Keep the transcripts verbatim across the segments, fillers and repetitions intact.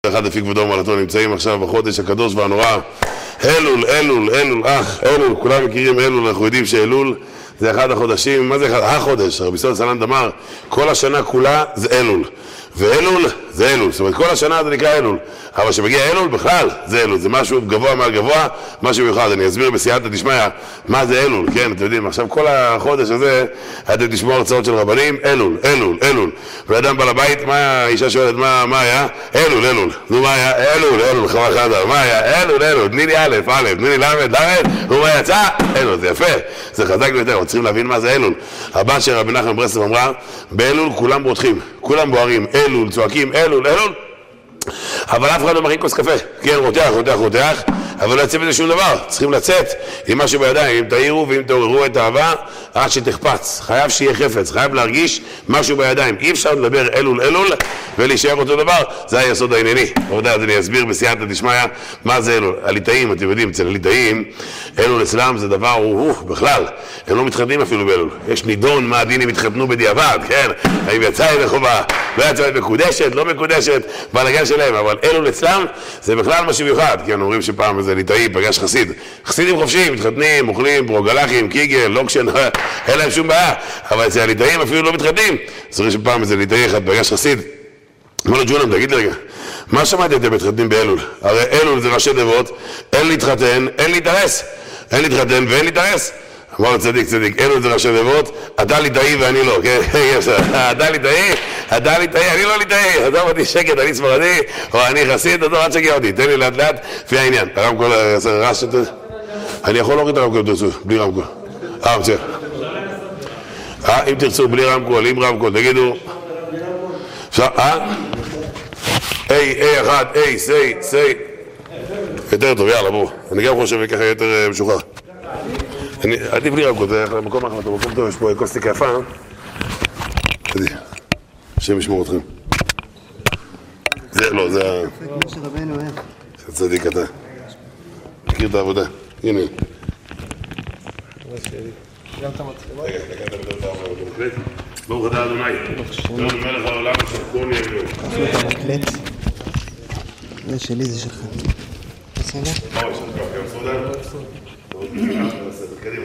אחד לפי כבודו ומעלתו נמצאים עכשיו בחודש הקדוש והנורא אלול, אלול, אלול, אח, אלול, כולם מכירים אלול, אנחנו יודעים שאלול זה אחד החודשים. מה זה אחד? החודש, רבי סוד סלנט אמר כל השנה כולה זה אלול, ואלול זה אלול, זאת אומרת כל השנה זה נקרא אלול, אבל שמגיע אלול בכלל זה אלול, זה משהו גבוה מעל גבוה, משהו מיוחד. אני אסביר בסייעתא דשמיא מה זה אלול, כן, אתם יודעים, עכשיו כל החודש הזה אתם תשמעו הרצאות של רבנים, אלול, אלול, אלול, ואדם בעל הבית, מה האישה שואלת, מה, מה היה? אלול, אלול, נו מה היה? אלול, אלול, חבל חדה, מה היה? אלול, אלול, תני לי א', א', תני לי למד, למד, ומה יצא? אלול, זה יפה, זה חזק ביותר, צריכים להבין מה זה אלול. הבת של רבי נחמן ברסלב אמרה, באלול כולם בוטחים, כולם בוערים, אלול, צועקים, אלול, אלול, אבל אף אחד לא מכין כוס קפה, כן, רותח, רותח, רותח, אבל לא יצא בזה שום דבר. צריכים לצאת עם משהו בידיים, אם תאירו ואם תעוררו את האהבה עד שתחפץ, חייב שיהיה חפץ, חייב להרגיש משהו בידיים, אי אפשר לדבר אלול אלול ולהישאר אותו דבר, זה היסוד הענייני. עובדה, אז אני אסביר בסייעתא דשמיא מה זה אלול. הליטאים, אתם יודעים, אצל הליטאים אלול אצלם זה דבר, הוא, בכלל הם לא מתחתנים אפילו באלול, יש נידון מה הדין אם התחתנו בדיעבד, כן, האם יצא ידי חובה, לא יצא ידי מקודשת, לא מקודשת, בלגן שלהם, אבל אלול אצלם זה בכלל משהו מיוחד, כי אנחנו אומרים שפעם איזה ליטאי פגש חסיד, חסידים חופשיים, מתחתנים, אוכלים, ברוגלחים, קיגל, לוקשן, אין להם שום בעיה, אבל אצל הליטאים אפילו לא מתחתנים. זוכר שפעם איזה ליטאי אחד פגש חסיד, אמר לו, ג'ונם, תגיד לי רגע, מה שמעתי אתם מתחתנים באלול? הרי אלול זה ראשי תיבות, אין להתחתן, אין להתארס, אין להתחתן ואין להתארס. אמר לו, צדיק, צדיק, אלול זה ראשי תיבות, אתה ליטאי ואני לא, כן? אתה ליטאי, אתה ליטאי, אני לא ליטאי, עזוב אותי שקט, אני ספרדי, או אני חסיד, עזוב, אל תשגע אותי, תן לי לאט לאט, לפי העניין. הרמקול, רעש, אני יכול להוריד את הרמקול, תרצו, בלי רמקול. אה, מצוין. אה, אם תרצו, בלי רמקול, עם רמקול, תגידו. אפשר, אה? איי, איי, אחד, איי, סי, סי. יותר טוב, יאללה, בואו. אני גם חושב ככה יותר משוחרר. עדיף לי רמקול, זה מקום אחר, מקום טוב, יש פה קוסטיקה יפה, אה? תדעי, השם ישמור אתכם. זה, לא, זה ה... זה צדיק אתה. מכיר את העבודה. הנה. רגע, דקה אתה מדבר את העבודה. ברוך אתה אדוני. לא מלך העולם שכון יביאו. מקלט. זה שלי, זה שלך. בסדר? מה יש לך? גם סעודה? קדימה.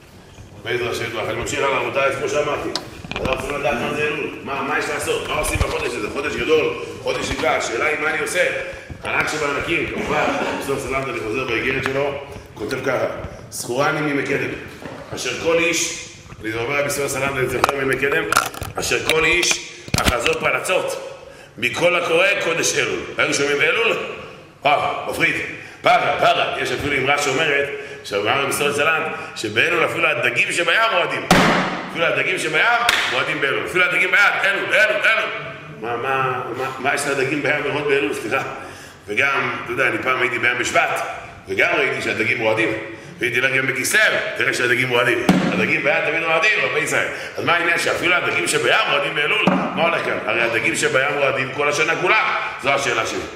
בעזרת השם, אני ממשיך על רבותיי, כמו שאמרתי. אנחנו רוצים לדעת מה זה אלול, מה יש לעשות, מה עושים בחודש הזה, חודש גדול, חודש נפלא, השאלה היא מה אני עושה. הענק שבענקים, כמובן, בסוף סלנט אני חוזר באיגרת שלו, כותב ככה, זכורני ממקדם, אשר כל איש, אני אומר בסוף סלנט אני זוכר ממקדם, אשר כל איש אחזו פלצות, מכל הקורא קודש אלול. היו שומעים אלול? אה, מפריד, פרה, פרה, יש אפילו אמרה שאומרת, שאומר בסוף סלנט, שבאלול אפילו הדגים שבים מועדים. אפילו הדגים שבים מועדים באלול, אפילו הדגים ביד, אלול, אלול, אלול. מה, מה, מה, מה יש לדגים בים מראות באלול, סליחה? וגם, אתה יודע, אני פעם הייתי בים בשבט, וגם ראיתי שהדגים מועדים. והייתי לך גם בכיסר, תראה שהדגים מועדים. הדגים ביד תמיד מועדים, רבי ישראל. אז מה העניין שאפילו הדגים שבים מועדים באלול? מה הולך כאן? הרי הדגים שבים מועדים כל השנה כולה. זו השאלה שלי.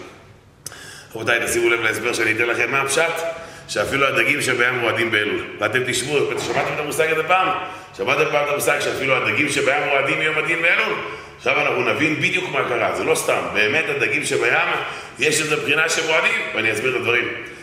רבותיי, תשימו לב להסבר שאני אתן לכם מה הפשט. שאפילו הדגים שבים מועדים באלול. ואתם תשמעו, שמעתם את המושג הזה פעם? שמעתם פעם את המושג שאפילו הדגים שבים מועדים יום הדין באלול? עכשיו אנחנו נבין בדיוק מה קרה, זה לא סתם. באמת הדגים שבים, יש איזו בחינה שמועדים, ואני אסביר את הדברים.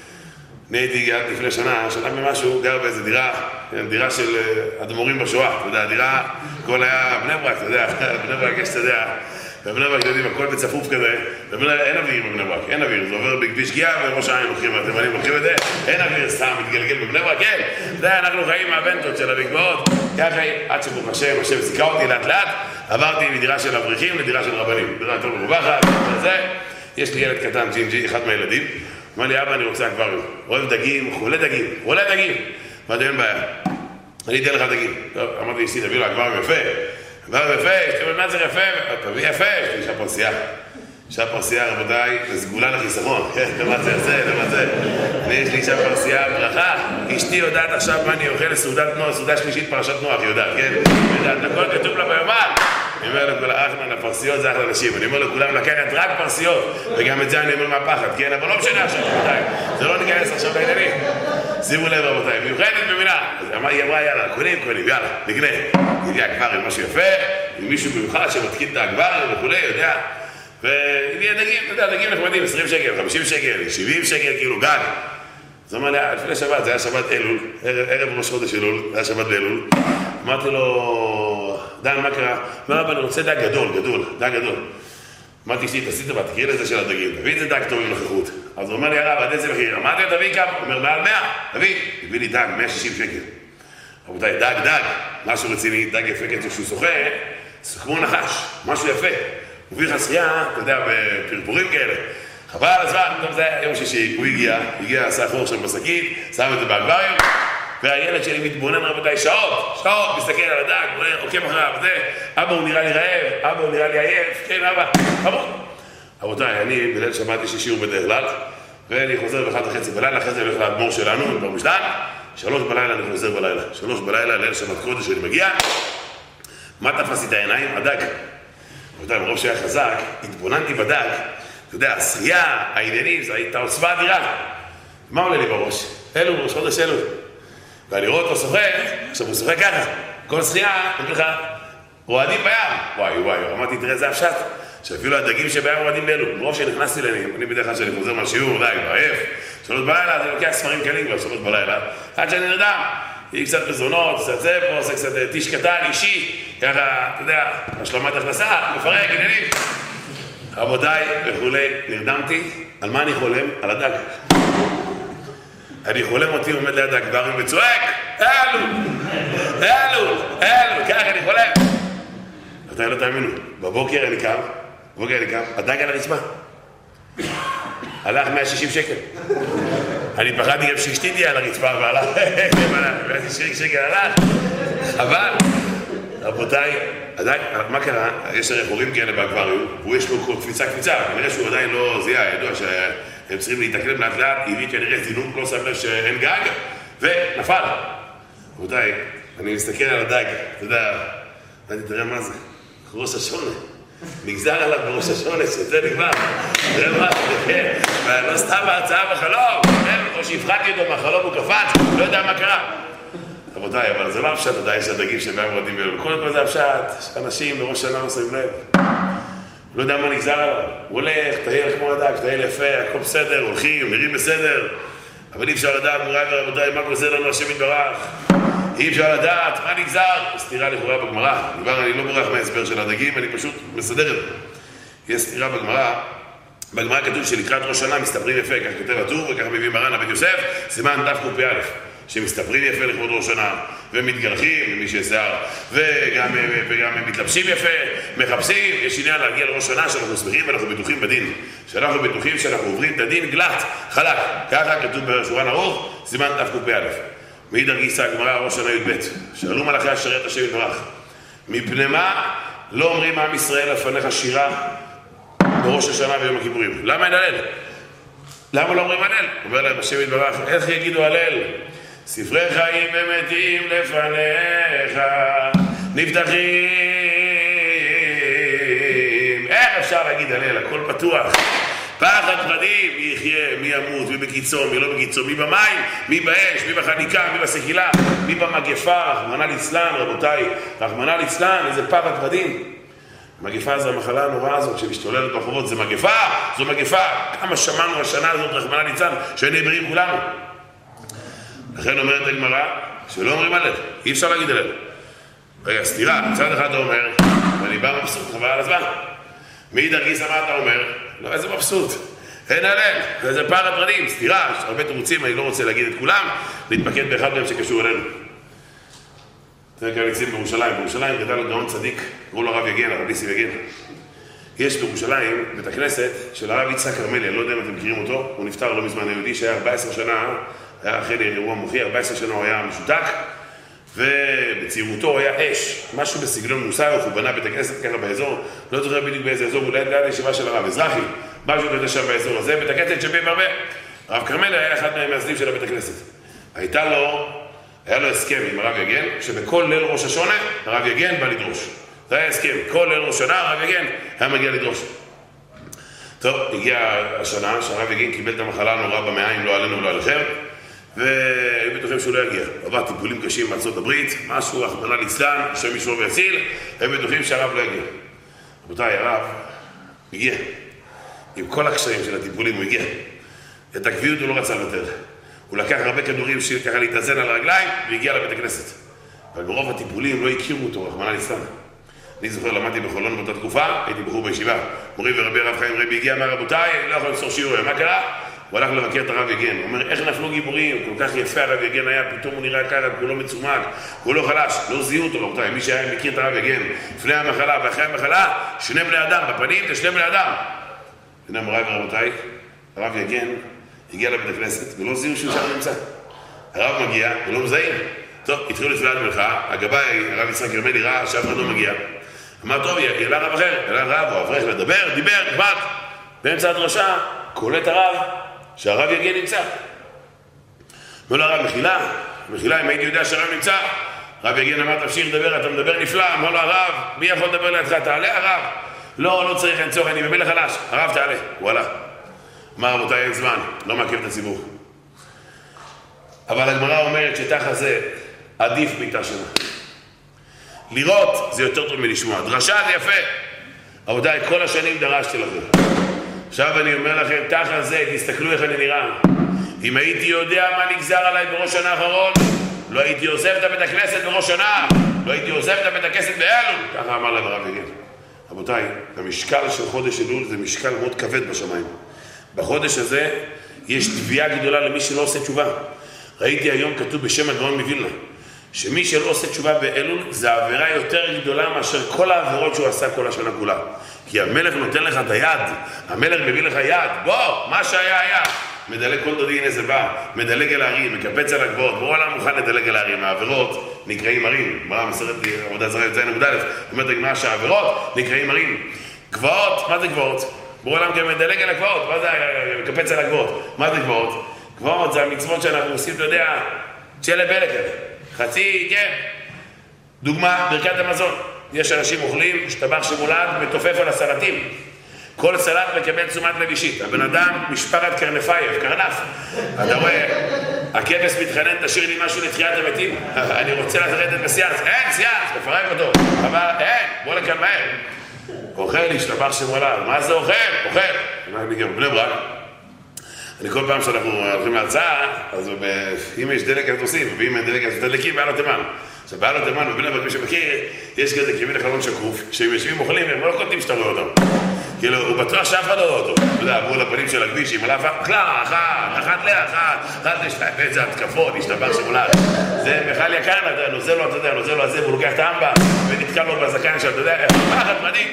אני הייתי לפני שנה, שנה ממשהו, גר באיזו דירה, דירה של אדמו"רים בשואה, אתה יודע, דירה, הכל היה בני ברק, אתה יודע, בני ברק יש, אתה יודע, בבני ברק, אתם יודעים, הכל בצפוף כזה, אין אוויר בבני ברק, אין אוויר, זה עובר בכביש גיאה וראש העין לוקחים, אתם יודעים, לוקחים את זה, אין אוויר, סתם מתגלגל בבני ברק, כן, אתה יודע, אנחנו חיים מהבנטות של המקוואות, ככה, עד שברוך השם, השם זיכה אותי לאט לאט, עברתי מדירה של אברכים לדירה של רבנים, דירה יותר מרווחת, וזה, יש לי ילד קטן, ג'ינג'י, אחד מהילדים, אמר לי, אבא, אני רוצה אקווריום, אוהב דגים, חולה דגים, חולה דגים, אמרתי, אין בעיה, אני אתן לך דגים, טוב, אמרתי, אשתי, תביא לו אקווריום יפה, אקווריום יפה, שתבין מה זה יפה, תביא יפה, יש לי אישה פרסייה, אישה פרסייה, רבותיי, זה סגולה לחיסרון, כן, למה זה יעשה, למה זה, אני יש לי אישה פרסייה, ברכה, אשתי יודעת עכשיו מה אני אוכל לסעודת נוח, סעודה שלישית פרשת נוח, היא יודעת, כן, יודעת, הכל כתוב לה ביומן, אני אומר לכולם, אחלה, הפרסיות זה אחלה נשים, אני אומר לכולם, לקחת רק פרסיות, וגם את זה אני אומר מהפחד, כן, אבל לא משנה עכשיו, רבותיי, זה לא ניכנס עכשיו לעניינים, שימו לב רבותיי, מיוחדת במילה, היא אמרה יאללה, קונים, קונים, יאללה, נקנה, הביאה אקווריום משהו יפה, עם מישהו מיוחד שמתקין את האקווריום וכולי, יודע, והביא דגים, אתה יודע, דגים נחמדים, עשרים שקל, חמישים שקל, שבעים שקל, כאילו גג. אז הוא אמר לי, לפני שבת, זה היה שבת אלול, ערב ראש חודש אלול, זה היה שבת באלול. אמרתי לו, דן, מה קרה? מה רבה, אני רוצה דג גדול, גדול, דג גדול. אמרתי, שלי, תעשי טובה, תקריא לזה של הדגים, תביא את זה דג טוב עם נוכחות. אז הוא אומר לי, הרב, עד איזה מחיר? אמרתי לו, תביא כמה? הוא אומר, מעל מאה, תביא. הביא לי דג, מאה ושישים שקל. רבותיי, דג, דג, משהו רציני, דג יפה כזה שהוא שוחה, זה כמו נחש, משהו יפה. הוא הביא חסרייה, אתה יודע, בפרפורים כאלה. חבל על הזמן, טוב, זה היה יום שישי, הוא הגיע, הגיע, עשה חור שם בשקית, שם את זה באקווריום, והילד שלי מתבונן רבותיי שעות, שעות, מסתכל על הדג, עוקב אחריו, זה, אבא הוא נראה לי רעב, אבא הוא נראה לי עייף, כן אבא, חמוד. רבותיי, אני בליל שבת יש לי שיעור בדרך כלל, ואני חוזר באחת וחצי בלילה, אחרי זה אני הולך לאדמו"ר שלנו, במשלן, שלוש בלילה אני חוזר בלילה, שלוש בלילה, ליל שבת קודש אני מגיע, מה תפסתי את העיניים? הדג. רבותיי, ברוב שהיה חזק, התבוננתי בדג, אתה יודע, השחייה, העניינים, זו הייתה עוצמה אדירה. מה עולה לי בראש? אלול, ראש חודש אלול. ואני רואה אותו שוחק, עכשיו הוא שוחק ככה. כל שחייה, נגיד לך, רועדים בים. וואי, וואי, אמרתי, תראה, זה הפשט. שאפילו הדגים שבים רועדים באלול. ברוב שנכנסתי להם, אני בדרך כלל שאני חוזר מהשיעור, די, בעייף. שלוש בלילה, זה לוקח ספרים קלים כבר, שלוש בלילה. עד שאני נרדם. היא קצת מזונות, קצת זה פה, עושה קצת טיש קטן, אישי. ככה, אתה יודע, השלמת הכנסה, מפרק, עניינים. רבותיי, וכולי, נרדמתי, על מה אני חולם? על הדג. אני חולם אותי, עומד ליד האקווריום וצועק, אלול, אלול, אלול, ככה אני חולם. אתה לא תאמינו, בבוקר אני קם, בבוקר אני קם, הדג על הרצפה. הלך מאה ושישים שקל. אני פחדתי גם שאשתי תהיה על הרצפה, והלך, מאה ושישים שקל הלך, אבל... רבותיי, הדג, מה קרה? יש הרי חורים כאלה באקווריום, והוא יש לו קפיצה קפיצה, כנראה שהוא עדיין לא זיהה, ידוע שהם צריכים להתקלם לאט לאט, הביא כנראה זינום, לא שם לב שאין גג, ונפל. רבותיי, אני מסתכל על הדג, אתה יודע, תראה מה זה, ראש השונה, נגזר עליו בראש השונה, שזה נגמר, תראה מה זה, ולא סתם בהרצאה בחלום, או שהפחדתי אותו מהחלום הוא קפץ, לא יודע מה קרה. רבותיי, אבל זה לא הפשט עדיין שהדגים שבהם רועדים באלול. קודם כל זה הפשט, אנשים בראש שנה לא שמים לב. לא יודע מה נגזר עליו. הוא הולך, תהיל כמו הדג, תהיל יפה, הכל בסדר, הולכים, נראים בסדר. אבל אי אפשר לדעת, מוריי ורבותיי, מה גוזר לנו השם יתברך. אי אפשר לדעת, מה נגזר? סתירה לכאורה בגמרא. כבר אני לא בורח מההסבר של הדגים, אני פשוט מסדר את זה. יש סתירה בגמרא. בגמרא כתוב שלקראת ראש שנה מסתפרים יפה, כך כותב הטור, וכך מביא מרן הבית יוסף, סימן תקפ"א. שמסתפרים יפה לכבוד ראש שנה, ומתגלחים, למי שישיער, וגם, וגם מתלבשים יפה, מחפשים, יש עניין להגיע לראש שנה שאנחנו שמחים ואנחנו בטוחים בדין. שאנחנו בטוחים שאנחנו עוברים את הדין גלת, חלק. ככה כתוב בשולחן ערוך, סימן תקפ"א. מאידך גיסא הגמרא ראש שנה י"ב. שאלו מלאכי השרת השם יתברך. מפני מה לא אומרים עם ישראל לפניך שירה בראש השנה ויום הכיפורים? למה אין הלל? למה לא אומרים הלל? אומר להם השם יתברך, איך יגידו הלל? ספרי חיים ומתים לפניך נפתחים. איך אפשר להגיד הלל? הכל פתוח. פחד פחדים, מי יחיה, מי ימות, מי בקיצון, מי לא בקיצון, מי במים, מי באש, מי בחניקה, מי בסקילה, מי במגפה, רחמנא ליצלן, רבותיי, רחמנא ליצלן, איזה פחד פחדים. מגפה זו המחלה הנוראה הזאת שמשתוללת ברחובות, זה מגפה, זו מגפה. כמה שמענו השנה הזאת, רחמנא ליצלן, שנהיה בריאים כולנו. לכן אומרת הגמרא, שלא אומרים הלל, אי אפשר להגיד הלל. רגע, סתירה, מצד אחד אתה אומר, ואני בא מבסוט, חבל על הזמן. מאידך גיסא מה אתה אומר? לא, איזה מבסוט, אין הלל, זה פער הפרדים, סתירה, יש הרבה תירוצים, אני לא רוצה להגיד את כולם, להתמקד באחד מהם שקשור אלינו. זה כאן נמצאים בירושלים, בירושלים גדל גאון צדיק, קראו לו הרב יגן, הרב ניסים יגן. יש בירושלים בית הכנסת של הרב יצחק כרמלי, אני לא יודע אם אתם מכירים אותו, הוא נפטר לא מזמן, היהודי שהיה ארבע עשרה שנה, היה אחרי אירוע מוחי, ארבע עשרה שנה הוא היה משותק, ובצעירותו הוא היה אש, משהו בסגנון מוסר, הוא בנה בית הכנסת ככה באזור, לא זוכר בדיוק באיזה אזור, אולי ליד הישיבה של הרב אזרחי, משהו כזה שם באזור הזה, בית הכנסת שבין הרבה. הרב כרמלי היה אחד מהמייסדים של הבית הכנסת. הייתה לו, היה לו הסכם עם הרב יגן, שבכל ליל ראש השונה, הרב יגן בא לדרוש. זה היה הסכם, כל ליל ראש השנה, הרב יגן היה מגיע לדרוש. טוב, הגיעה השנה שהרב יגן קיבל את המחלה הנוראה במעיים, לא עלינו ולא עליכם, והיו בטוחים שהוא לא יגיע. עבר טיפולים קשים בארצות הברית, משהו, רחמנא ליצלן, השם ישמור ויציל, הם בטוחים שהרב לא יגיע. רבותיי, הרב הגיע. עם כל הקשרים של הטיפולים הוא הגיע. את הקביעות הוא לא רצה לוותר. הוא לקח הרבה כדורים בשביל ככה להתאזן על הרגליים והגיע לבית הכנסת. אבל ברוב הטיפולים לא הכירו אותו, רחמנא ליצלן. אני זוכר, למדתי בחולון באותה תקופה, הייתי בחור בישיבה. מורי ורבי הרב חיים רבי הגיע מהרבותיי, אני לא יכול למסור שיעור. מה קרה? הוא הלך לבקר את הרב יגן. הוא אומר, איך נפלו גיבורים? כל כך יפה הרב יגן היה, פתאום הוא נראה ככה, כולו מצומק, כולו חלש. לא זיהו אותו, רבותיי. מי שהיה מכיר את הרב יגן, לפני המחלה ואחרי המחלה, שני בני אדם, בפנים זה שני בני אדם. הנה מוריי ורבותיי, הרב יגן הגיע לבית הכנסת, ולא זיהו שהוא שם נמצא. הרב מגיע, ולא מזהים. טוב, התחילו לתפילת מלכה, הגבאי, הרב יצחק ירמלי ראה שאף אחד לא מגיע. אמר, טוב, יאללה רב אחר, יאללה רב, הוא אברך לדבר, דיבר, נכבד. באמצע הדרשה, קולט הרב, שהרב יגן נמצא. אומר לו הרב, מחילה, מחילה, אם הייתי יודע שהרב נמצא, הרב יגן אמר, תמשיך לדבר, אתה מדבר נפלא. אמר לו הרב, מי יכול לדבר לידך? תעלה הרב. לא, לא צריך, אין צורך, אני במלך חלש. הרב תעלה, הוא עלה. אמר, רבותיי, אין זמן, לא מעכב את הציבור. אבל הגמרא אומרת שתחת זה עדיף מיטה שנה. לראות זה יותר טוב מלשמוע. דרשה זה יפה. רבותיי, כל השנים דרשתי לכם. עכשיו אני אומר לכם, תחת זה, תסתכלו איך אני נראה. אם הייתי יודע מה נגזר עליי בראש שנה האחרון, לא הייתי עוזב את בית הכנסת בראש שנה, לא הייתי עוזב את בית הכנסת באלול. ככה אמר להם הרב יגן. רבותיי, המשקל של חודש אלול זה משקל מאוד כבד בשמיים. בחודש הזה יש תביעה גדולה למי שלא עושה תשובה. ראיתי היום כתוב בשם הגאון מווילנה, שמי שלא עושה תשובה באלול זה עבירה יותר גדולה מאשר כל העבירות שהוא עשה כל השנה כולה. כי המלך נותן לך את היד, המלך מביא לך יד, בוא, מה שהיה היה. מדלג כל דודי, הנה זה בא, מדלג אל הערים, מקפץ על הגבוהות, בוא עולם מוכן לדלג אל הערים, העבירות נקראים ערים. גמרא מסכת עבודה זרה י"ז עמוד א', אומרת הגמרא שהעבירות נקראים ערים. גבוהות, מה זה גבוהות? בוא עולם גם מדלג על הגבוהות, מה זה מקפץ על הגבוהות? מה זה גבוהות? גבוהות זה המצוות שאנחנו עושים, אתה יודע, צ'לה בלקר, חצי, כן. דוגמה, ברכת המזון. יש אנשים אוכלים, השתבח שמולד, מתופף על הסלטים. כל סלט מקבל תשומת לב אישית. הבן אדם, משפחת קרנפייב, קרנף. אתה רואה, הכבש מתחנן, תשאיר לי משהו לתחיית המתים. אני רוצה לרדת בסיאנס. אין, סיאנס, מפרק אותו. אבל אין, בוא לכאן מהר. אוכל, השתבח שמולד. מה זה אוכל? אוכל. אני גם בני ברק. אני כל פעם שאנחנו הולכים להרצאה, אז אם יש דלק אז עושים, ואם אין דלק אז תדלקים בעלות תימן. עכשיו בעלות תימן, בבני ברק מי שמכיר, יש כזה כמין לחלון שקוף, כשהם יושבים אוכלים, הם לא קוטים שאתה רואה אותם. כאילו, הוא בטוח שאף אחד לא רואה אותו. אתה יודע, עברו לפנים של הכביש, עם הלאפה, כלה, אחת, אחת לאחת, אחת לשתיים, ואיזה התקפות, השתבח שמולד. זה מיכל יקר, נוזל לו, אתה יודע, נוזל לו הזה, והוא לוקח את האמבה, ונתקע לו בזקן שם, אתה יודע, איך פחד מדהים.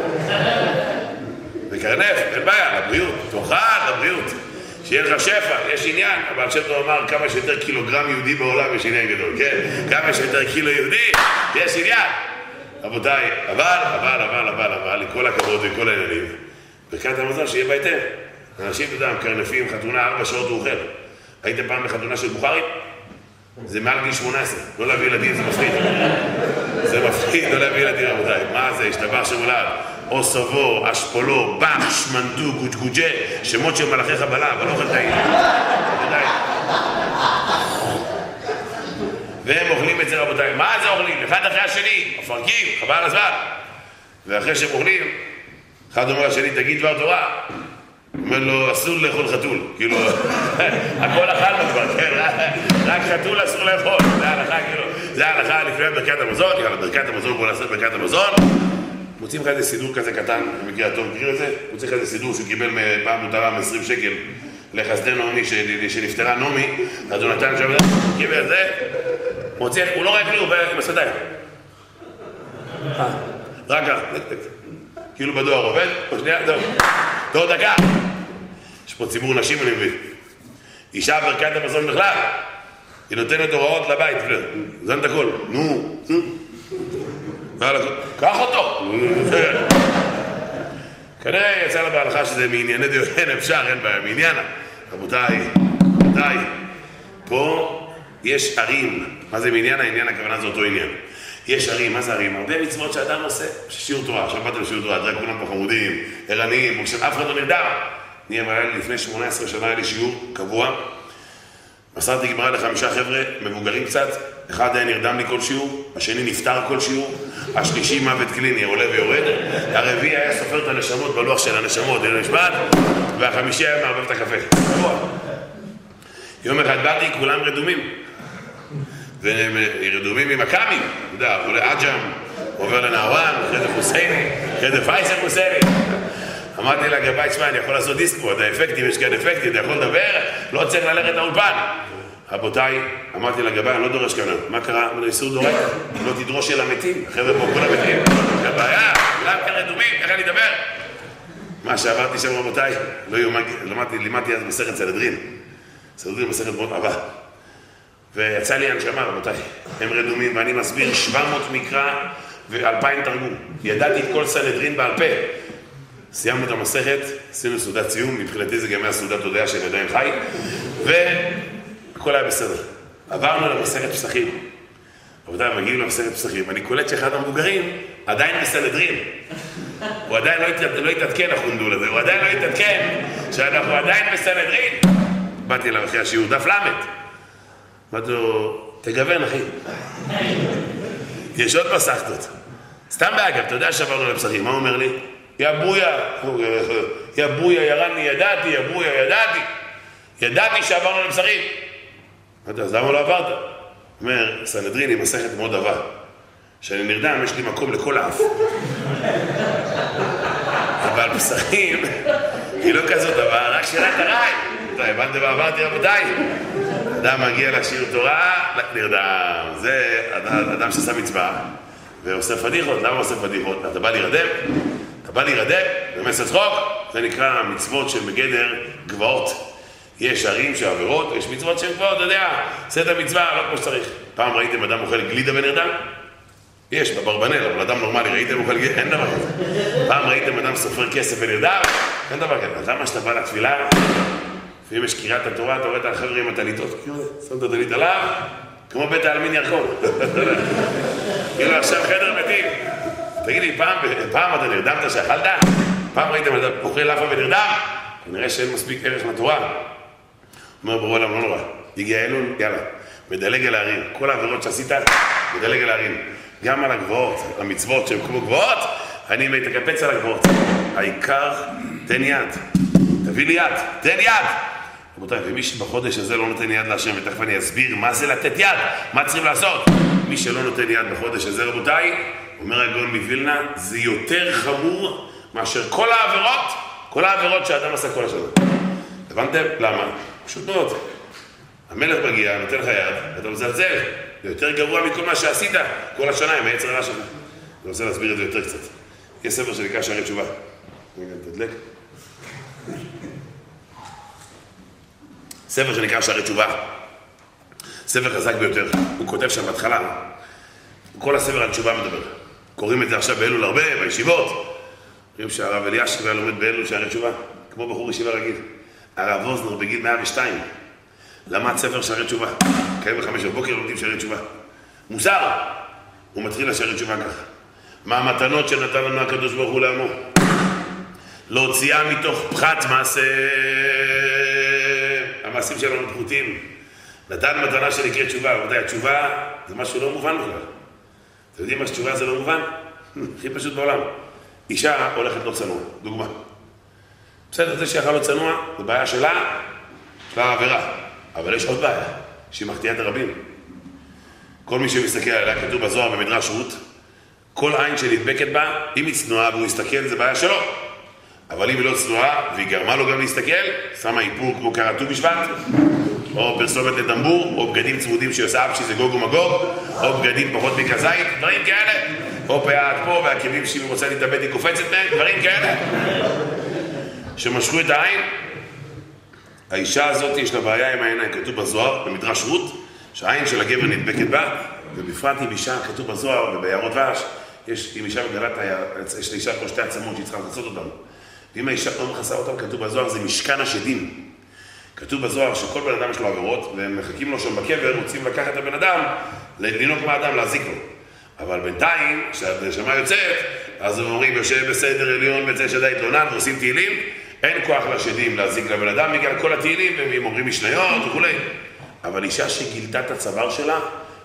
וקרנף, אין בעיה, לבריאות, תאכל לבריאות. שיהיה לך שפע, יש עניין, אבל שטו אמר כמה שיותר קילוגרם יהודי בעולם יש עניין גדול, כן? כמה שיותר קילו יהודי, יש עניין. רבותיי, אבל, אבל, אבל, אבל, אבל, לכל הכבוד וכל העניינים, ברכת המזון שיהיה בהיתר. אנשים, אתה יודע, קרנפים, חתונה, ארבע שעות הוא אוכל. הייתם פעם בחתונה של בוכרי? זה מעל גיל שמונה עשרה, לא להביא ילדים, זה מפחיד. זה מפחיד, לא להביא ילדים, רבותיי. מה זה, השתבח שמולד? או סבו, אשפולו, בח, שמנדו, גוג'גוג'ה, שמות של מלאכי חבלה, אבל לא אוכל טעים. והם אוכלים את זה, רבותיי. מה זה אוכלים? אחד אחרי השני, מפרקים, חבל על הזמן. ואחרי שהם אוכלים, אחד אומר לשני, תגיד דבר תורה. אומר לו, אסור לאכול חתול. כאילו, הכל אכלנו כבר, כן? רק חתול אסור לאכול. זה ההלכה, כאילו. זה ההלכה לפני ברכת המזון. יאללה, ברכת המזון, בוא נעשה ברכת המזון. מוצאים לך איזה סידור כזה קטן, במקרה הטוב, מכיר את זה? מוצאים לך איזה סידור שהוא קיבל פעם מותרה מ-עשרים שקל לחסדי נעמי שנפטרה נעמי, אז הוא נתן שם, קיבל את זה, מוציא, הוא לא רואה כלום, עם השדיים. רק ככה, כאילו בדואר עובד, או שנייה, טוב, טוב דקה. יש פה ציבור נשים, אני מבין. אישה ברכת המזון בכלל, היא נותנת הוראות לבית, זן את הכל, נו, נו. קח אותו. כנראה יצא לה בהלכה שזה מענייני דיוקן, אפשר, אין בעיה, מעניינה. רבותיי, רבותיי, פה יש ערים. מה זה מעניין? העניין, הכוונה זה אותו עניין. יש ערים, מה זה ערים? הרבה מצוות שאדם עושה. שיעור תורה, עכשיו באתם לשיעור תורה, תראה כולם פה חמודים, ערניים, אף אחד לא נרדם. נהיה מראה לי לפני שמונה עשרה שנה היה לי שיעור קבוע. מסרתי גמרא לחמישה חבר'ה, מבוגרים קצת, אחד היה נרדם לי כל שיעור, השני נפטר כל שיעור, השלישי מוות קליני עולה ויורד, הרביעי היה סופר את הנשמות בלוח של הנשמות, אין משפט, והחמישי היה מערבב את הקפה. יום אחד באתי, כולם רדומים. ורדומים עם הקאמים, אתה יודע, עולה אג'ם, עובר לנעוואן, אחרי זה חוסייני, אחרי זה פייסר חוסייני. אמרתי לה, גבאי, תשמע, אני יכול לעשות דיסקו, אתה אפקטים, יש כאן אפקטים, אתה יכול לדבר, לא צריך ללכת לאולפן. רבותיי, אמרתי לה, גבאי, אני לא דורש כאן, מה קרה? אמרתי, איסור דורק, לא תדרוש אל המתים, חבר'ה פה, כל המתים. גבאי, כולם כאן רדומים, איך אני אדבר? מה שעברתי שם, רבותיי, לא יאומן, לימדתי אז מסכת סנהדרין. סנהדרין מסכת מאוד אהבה. ויצא לי הנשמה, רבותיי, הם רדומים, ואני מסביר שבע מאות מקרא ואלפיים תרגום. ידעתי את כל סנהדרין בעל פה. סיימנו את המסכת, עשינו סעודת סיום, מבחינתי זה גם היה סעודת תודעה של עדיין חי, והכל היה בסדר. עברנו למסכת פסחים. רבותיי, מגיעים למסכת פסחים, ואני קולט שאחד המבוגרים עדיין בסנהדרין. הוא עדיין לא, התעד... לא התעדכן, החונדול הזה, הוא עדיין לא התעדכן שאנחנו עדיין בסנהדרין. באתי אליו אחרי השיעור, דף למד. אמרתי לו, תגוון אחי. יש עוד מסכתות. סתם באגב, אתה יודע שעברנו לפסחים, מה הוא אומר לי? יא בויה, יא בויה, ירני, ידעתי, יא בויה, ידעתי. ידעתי שעברנו לפסחים. אמרתי, אז למה לא עברת? הוא אומר, סנהדרין היא מסכת מאוד עבה. כשאני נרדם, יש לי מקום לכל האף. אבל פסחים היא לא כזאת עבה, רק שאלת הרי. אתה הבנתם ועברתי, רבותיי. אדם מגיע לשיר תורה, נרדם. זה אדם שעשה מצווה ועושה פדיחות. למה עושה פדיחות? אתה בא להירדם, אתה בא להירדם, במסע צחוק, זה נקרא מצוות של בגדר גבעות. יש ערים של עבירות, יש מצוות של גבעות, אתה יודע, עושה את המצווה, לא כמו שצריך. פעם ראיתם אדם אוכל גלידה ונרדם? יש, בברבנל, אבל אדם נורמלי, ראיתם אוכל גלידה? אין דבר כזה. פעם ראיתם אדם סופר כסף ונרדם? אין דבר כזה. אז למה שאתה בא לתפילה? ואם יש קריאת התורה, אתה רואה את החבר'ה עם הטליתות, שם את הטלית עליו, כמו בית העלמין ירקון. כאילו עכשיו חדר מתים. תגיד לי, פעם, פעם אתה נרדמת שאכלת? פעם ראיתם אדם אוכל לאפה ונרדם? כנראה שאין מספיק ערך לתורה. אומר ברור עליו, לא נורא. הגיע אלול, יאללה. מדלג על הערים. כל העבירות שעשית, מדלג על הערים. גם על הגבוהות, המצוות שהן כמו גבוהות, אני מתקפץ על הגבוהות. העיקר, תן יד. תביא לי יד, תן יד. רבותיי, ומי שבחודש הזה לא נותן יד להשם, ותכף אני אסביר מה זה לתת יד, מה צריכים לעשות. מי שלא נותן יד בחודש הזה, רבותיי, אומר הגאון מווילנה, זה יותר חמור מאשר כל העבירות, כל העבירות שהאדם עשה כל השנה. הבנתם? למה? פשוט מאוד. המלך מגיע, נותן לך יד, ואתה מזלזל. זה יותר גרוע מכל מה שעשית כל השנה עם היצר הרע שלך. אני רוצה להסביר את זה יותר קצת. יש ספר שנקרא שערי תשובה. אני גם תדלק. ספר שנקרא שערי תשובה. ספר חזק ביותר. הוא כותב שם בהתחלה. כל הספר על תשובה מדבר. קוראים את זה עכשיו באלול הרבה, בישיבות. רואים שהרב אלישיב היה לומד באלול שערי תשובה. כמו בחור ישיבה רגיל. הרב אוזנר בגיל מאה ושתיים. למד ספר שערי תשובה. קיים בחמש בבוקר לומדים שערי תשובה. מוסר. הוא מתחיל לשערי תשובה ככה. מה המתנות שנתן לנו הקדוש ברוך הוא לעמו? להוציאה מתוך פחת מעשה. המעשים שלנו פחותים. נתן מתנה שנקראת תשובה. רבותיי, התשובה זה משהו לא מובן בכלל. אתם יודעים מה שתשובה זה לא מובן? הכי פשוט בעולם. אישה הולכת לא צנוע. דוגמה. בסדר, זה שיכול לא צנוע, זו בעיה שלה, שלה עבירה. אבל יש עוד בעיה, שהיא מחטיאה את הרבים. כל מי שמסתכל עליה, כתוב בזוהר במדרש רות, כל עין שנדבקת בה, אם היא צנועה והוא יסתכל, זה בעיה שלו. אבל אם היא לא צנועה, והיא גרמה לו גם להסתכל, שמה איפור כמו קראתו בשבט, או פרסומת לדמבור, או בגדים צמודים שעושה אפשי זה גוג ומגוג, או בגדים פחות מכזית, דברים כאלה. או פאה עד פה, והכלים שהיא רוצה להתאבד היא קופצת מהם, דברים כאלה. שמשכו את העין, האישה הזאת יש לה בעיה עם העיניים, כתוב בזוהר, במדרש רות, שהעין של הגבר נדבקת בה, ובפרט עם אישה, כתוב בזוהר, וביערות דבש, יש עם אישה מגלת, יש לאישה פה שתי עצמות שהיא צריכה לעשות אותם. ואם האישה לא מכסה אותם, כתוב בזוהר, זה משכן השדים. כתוב בזוהר שכל בן אדם יש לו עבירות, והם מחכים לו שם בקבר, רוצים לקחת את הבן אדם, לנוק מהאדם, להזיק לו. אבל בינתיים, כשהנשמה יוצאת, אז הם אומרים, יושב בסדר עליון, בצל שדי התלונן, ועושים תהילים, אין כוח לשדים להזיק לבן אדם בגלל כל התהילים, והם אומרים משניות וכו'. אבל אישה שגילתה את הצוואר שלה,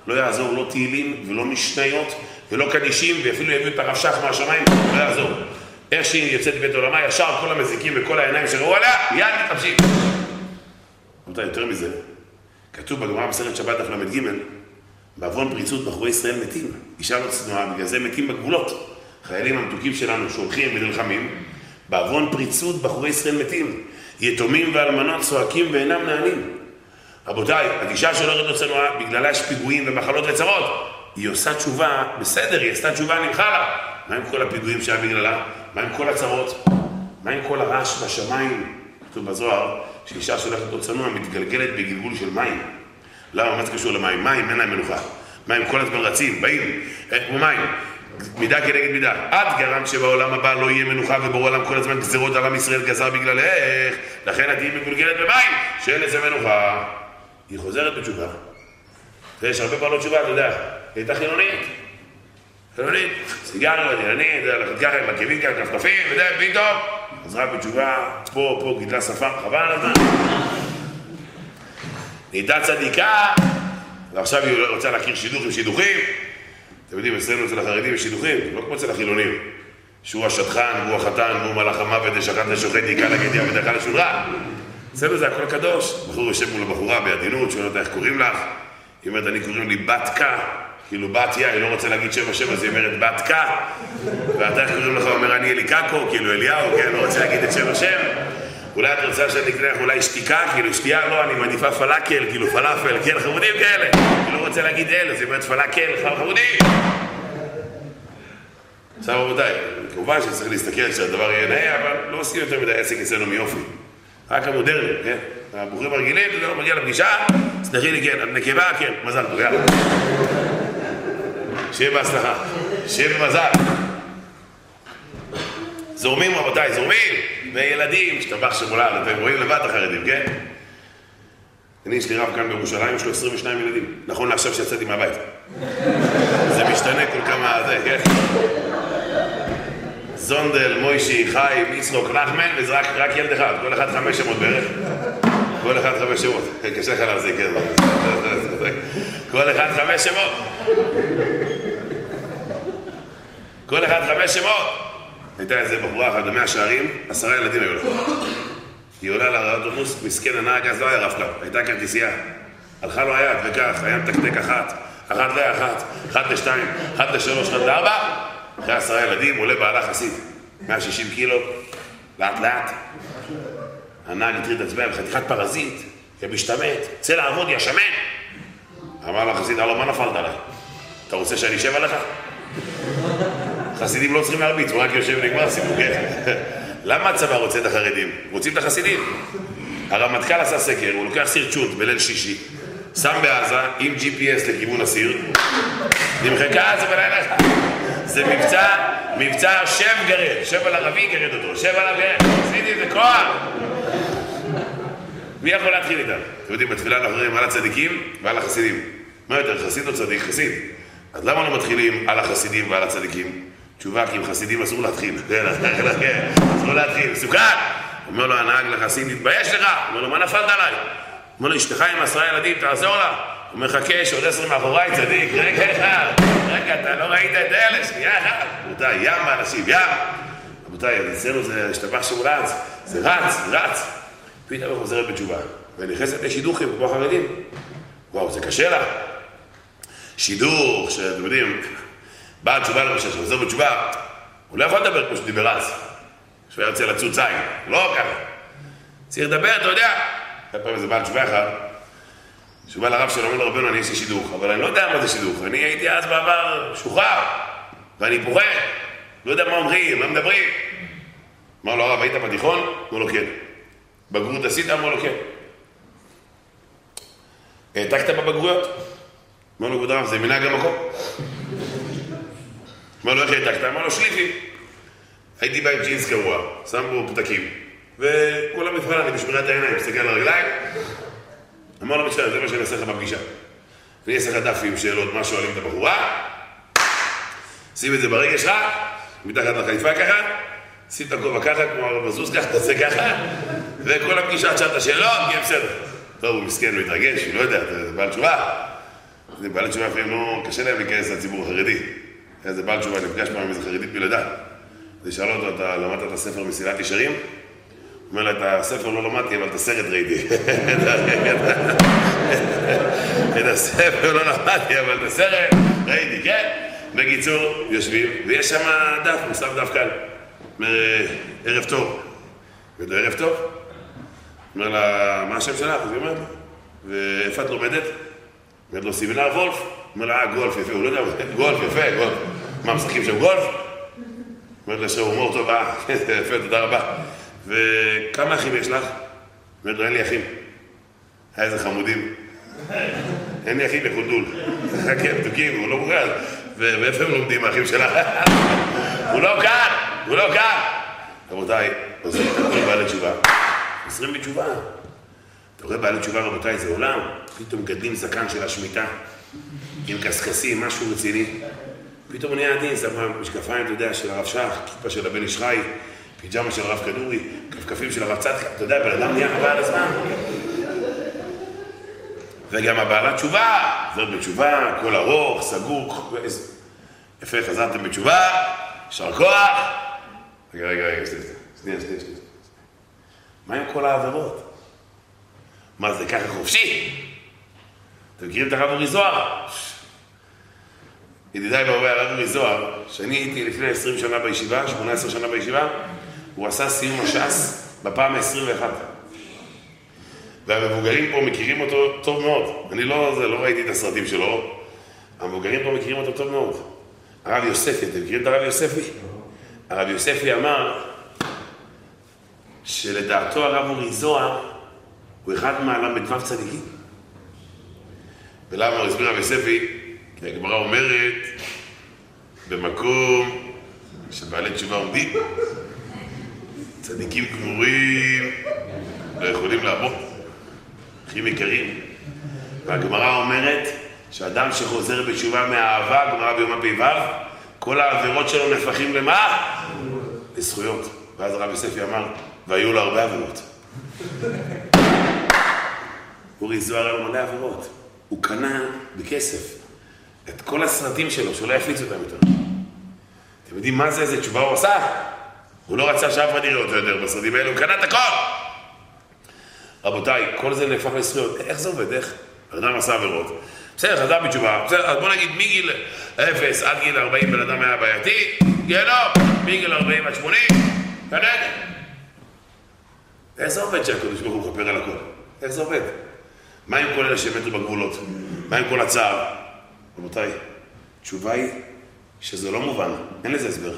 לא יעזור לא תהילים ולא משניות ולא קדישים, ואפילו יביאו את הרב שך מהשמיים, לא יעזור. איך שהיא יוצאת בית עולמה, ישר כל המזיקים וכל העיניים שראו עליה, מיד מתחבשים. רבותיי, יותר מזה, כתוב בגמרא בסרט שבת דף למד ג' בעוון פריצות בחורי ישראל מתים. אישה לא צנועה, בגלל זה מתים בגבולות. חיילים המתוקים שלנו שהולכים ונלחמים, בעוון פריצות בחורי ישראל מתים. יתומים ואלמנות צועקים ואינם נענים. רבותיי, הגישה שהולכת לא צנועה, בגללה יש פיגועים ומחלות וצרות. היא עושה תשובה, בסדר, היא עשתה תשובה, נמחה לה. מה עם כל הפיגועים שהיה בגללה? מה עם כל הצרות? מה עם כל הרעש בשמיים? כתוב בזוהר, שאישה שהולכת לא צנועה מתגלגלת בגלגול של מים. למה? מה זה קשור למים? מים, אין להם מנוחה. מים כל הזמן רצים, באים, כמו מים. מידה כנגד מידה. עד גרמת שבעולם הבא לא יהיה מנוחה ובורא עולם כל הזמן גזירות על עם ישראל גזר בגללך. לכן את תהיי מגולגלת במים, שאין לזה מנוחה. היא חוזרת בתשובה. ויש הרבה פעלות תשובה, אתה יודע. היא הייתה חילונית. חילונית. סיגריות, ילנית, הלכת ככה עם עקבים כאן, כפכפים, וזה, פתאום. חזרה בתשובה, פה, פה, גידלה שפה, חבל על הזמן. נהייתה צדיקה, ועכשיו היא רוצה להכיר שידוך עם שידוכים. אתם יודעים, אצלנו אצל החרדים יש שידוכים, לא כמו אצל החילונים. שהוא השטחן, והוא החתן, והוא מלאך המוות, ושחט ושוחט, יקע לגדיה ודקה לשולרה. אצלנו זה הכל קדוש. בחור יושב מול הבחורה בעדינות, שואל אותה איך קוראים לך. היא אומרת, אני קוראים לי בתקה, כאילו בתיה, היא לא רוצה להגיד שבע שבע, אז היא אומרת בתקה. ואתה איך קוראים לך, הוא אומר, אני אליקקו, כאילו אליהו, כן, לא רוצה להגיד את שבע שם. אולי את רוצה שאני אקנה לך אולי שתיקה, כאילו שתייה, לא, אני מעדיפה פלאקל, כאילו פלאפל, כן, חמודים כאלה. היא לא רוצה להגיד אל, אז היא אומרת פלאקל, חמודים. עכשיו רבותיי, כמובן שצריך להסתכל שהדבר יהיה נאה, אבל לא עושים יותר מדי עסק אצלנו מיופי. רק המודרני, כן? הבוחרים הרגילים, אתה לא מגיע לפגישה, סלחי לי, כן, נקבה, כן, מזל טוב, יאללה. שיהיה בהצלחה, שיהיה במזל. זורמים רבותיי, זורמים, וילדים, שטבח שמולד, אתם רואים לבד החרדים, כן? אני יש לי רב כאן בירושלים, יש לו עשרים ושניים ילדים, נכון לעכשיו שיצאתי מהבית. זה משתנה כל כמה, זה, כן? זונדל, מוישי, חיים, יצחוק, נחמן, וזה רק, רק ילד אחד, כל אחד חמש שמות בערך. כל אחד חמש שמות, קשה לך להחזיק, כן? כל אחד חמש שמות. כל אחד חמש שמות. הייתה איזה בחורה אחת במאה שערים, עשרה ילדים היו לה. היא עולה לאוטובוס, מסכן הנהג, אז לא היה רב קו, הייתה כרטיסייה. הלכה לו היד וכך, היה מתקתק אחת, אחת לאחת, אחת לשתיים, אחת לשלוש, אחת לארבע. אחרי עשרה ילדים עולה בעלה חסיד, מאה ושישים קילו, לאט לאט. הנהג הטריד עצבן, חתיכת פרזית, משתמט, צא לעבוד, יא שמן. אמר לה חסיד, הלו, מה נפלת עליי? אתה רוצה שאני אשב עליך? חסידים לא צריכים להרביץ, הוא רק יושב ונגמר סיפור, כן? למה הצבא רוצה את החרדים? רוצים את החסידים. הרמטכ"ל עשה סקר, הוא לוקח סיר צ'וט בליל שישי, שם בעזה עם ג'י פי אס לכיוון הסיר, נמחקה זה בלילה אחד. זה מבצע, מבצע שב גרד, שב על ערבי גרד אותו, שב עליו גרד, עשיתי את זה כוח. מי יכול להתחיל איתם? אתם יודעים, בתפילה אנחנו רואים על הצדיקים ועל החסידים. מה יותר, חסיד או צדיק? חסיד. אז למה לא מתחילים על החסידים ועל הצדיקים? תשובה, כי עם חסידים אסור להתחיל. אסור להתחיל, מסוכן. אומר לו הנהג לחסיד, תתבייש לך. אומר לו, מה נפלת עליי? אומר לו, אשתך עם עשרה ילדים, תעזור לה. הוא אומר, חכה, יש עוד עשרים מאחוריי, צדיק. רגע אחד, רגע, אתה לא ראית את אלה, שנייה אחת. רבותיי, ים האנשים, ים. רבותיי, אצלנו זה השתבח שמולץ, זה רץ, רץ. פתאום הוא חוזרת בתשובה, ונכנסת לשידוכים כמו החרדים. וואו, זה קשה לה. שידוך, שאתם יודעים, באה תשובה למשל, שחוזר בתשובה, הוא לא יכול לדבר כמו שדיבר אז. שהוא ירצה לצוץ עין, לא ככה. צריך לדבר, אתה יודע. היה פעם איזה בעל תשובה אחד, שהוא בא לרב שלו, אומר לו, רבנו, אני יש לי שידוך, אבל אני לא יודע מה זה שידוך. אני הייתי אז בעבר שוחרר, ואני פוחד, לא יודע מה אומרים, מה מדברים. אמר לו, הרב, היית בתיכון? אמר לו, כן. בגרות עשית? אמר לו, כן. העתקת בבגרויות? אמר לו, כבוד הרב, זה מנהג המקום. אמר לו, איך העתקת? אמר לו, שליפי. הייתי בא עם ג'ינס קרוע, שם בו פתקים, וכולם מתפעל, אני בשמירת העיניים, מסתכל על הרגליים. אמר לו, מצוין, זה מה שאני אעשה לך בפגישה. אני אעשה לך דף עם שאלות, מה שואלים את הבחורה, שים את זה ברגע שלך, מתחת לחליפה ככה, שים את הכובע ככה, כמו הרב מזוז ככה, תעשה ככה, וכל הפגישה תשאל את השאלות, יהיה בסדר. טוב, הוא מסכן, הוא התרגש, הוא לא יודע, זה בעל תשובה. זה בעלי תשובה לפעמים לא קשה להם להיכנס לציבור החרדי. איזה בעל תשובה נפגש פעם עם איזה חרדית בלעדה. זה שאל אותו, אתה למדת את הספר מסילת ישרים? הוא אומר לה, את הספר לא למדתי, אבל את הסרט ראיתי. את הספר לא למדתי, אבל את הסרט ראיתי, כן? בקיצור, יושבים, ויש שם דף, מוסף דף קל. אומר, ערב טוב. אומר, ערב טוב? אומר לה, מה השם שלך? אז היא אומרת, ואיפה את לומדת? אומרת לו, סמינר וולף? אומר לה, גולף, יפה, הוא לא יודע, גולף, יפה, גולף. מה, משחקים שם גולף? אומרת לה, יש הומור טוב, אה, יפה, תודה רבה. וכמה אחים יש לך? אומרת לו, אין לי אחים. היה איזה חמודים. אין לי אחים לחולדול. כן, פתוקים, הוא לא מוכר. ואיפה הם לומדים, האחים שלך? הוא לא כאן, הוא לא כאן. רבותיי, עוזרים את הכל בעלי תשובה. עוזרים בתשובה. אתה רואה בעלי תשובה, רבותיי, זה עולם. פתאום גדלים זקן של השמיטה. עם קסקסים, משהו רציני. פתאום נהיה עדין, זה משקפיים, אתה יודע, של הרב שח, כיפה של הבן איש חי, פיג'מה של הרב כדורי, כפכפים של הרב צדקה. אתה יודע, בן אדם נהיה חבל הזמן. וגם הבעלת תשובה, עובר בתשובה, כל ארוך, סגור, יפה, חזרתם בתשובה, שר כוח. רגע, רגע, רגע, שנייה, שנייה, שנייה, שנייה. מה עם כל העבירות? מה זה, ככה חופשי? אתם מכירים את הרב אורי זוהר? ידידיי בהווה, הרב אורי זוהר, שאני הייתי לפני עשרים שנה בישיבה, שמונה עשרה שנה בישיבה, הוא עשה סיום הש"ס בפעם ה-עשרים ואחת. והמבוגרים פה מכירים אותו טוב מאוד. אני לא, זה, לא ראיתי את הסרטים שלו. המבוגרים פה מכירים אותו טוב מאוד. הרב יוספי, אתם מכירים את הרב יוספי? הרב יוספי אמר שלדעתו הרב אורי זוהר הוא אחד מהל"ו צדיקים. ולמה הוא הסביר הרב יוספי? כי הגמרא אומרת במקום שבעלי תשובה עומדים, צדיקים גמורים לא יכולים לעמוד. אחים יקרים. והגמרא אומרת שאדם שחוזר בתשובה מהאהבה, גמרא ביום הפ"ו, כל העבירות שלו נהפכים למה? לזכויות. ואז הרב יוספי אמר, והיו לו הרבה עבירות. אורי זוהר היה מלא עבירות. הוא קנה בכסף את כל הסרטים שלו, שהוא לא יפיץ אותם יותר. אתם יודעים מה זה? איזה תשובה הוא עשה? הוא לא רצה שאף אחד יראה אותו יותר בסרטים האלו, הוא קנה את הכל! רבותיי, כל זה נהפך לזכויות. איך זה עובד? איך? אדם עשה עבירות. בסדר, חזר בתשובה. בסדר, אז בוא נגיד מגיל אפס עד גיל ארבעים בן אדם היה בעייתי, גיהנום, מגיל ארבעים עד שמונים, כנגד. איך זה עובד שהקדוש ברוך הוא מכפר על הכל? איך זה עובד? מה עם כל אלה שמתו בגבולות? מה עם כל הצער? רבותיי, תשובה היא שזה לא מובן, אין לזה הסבר.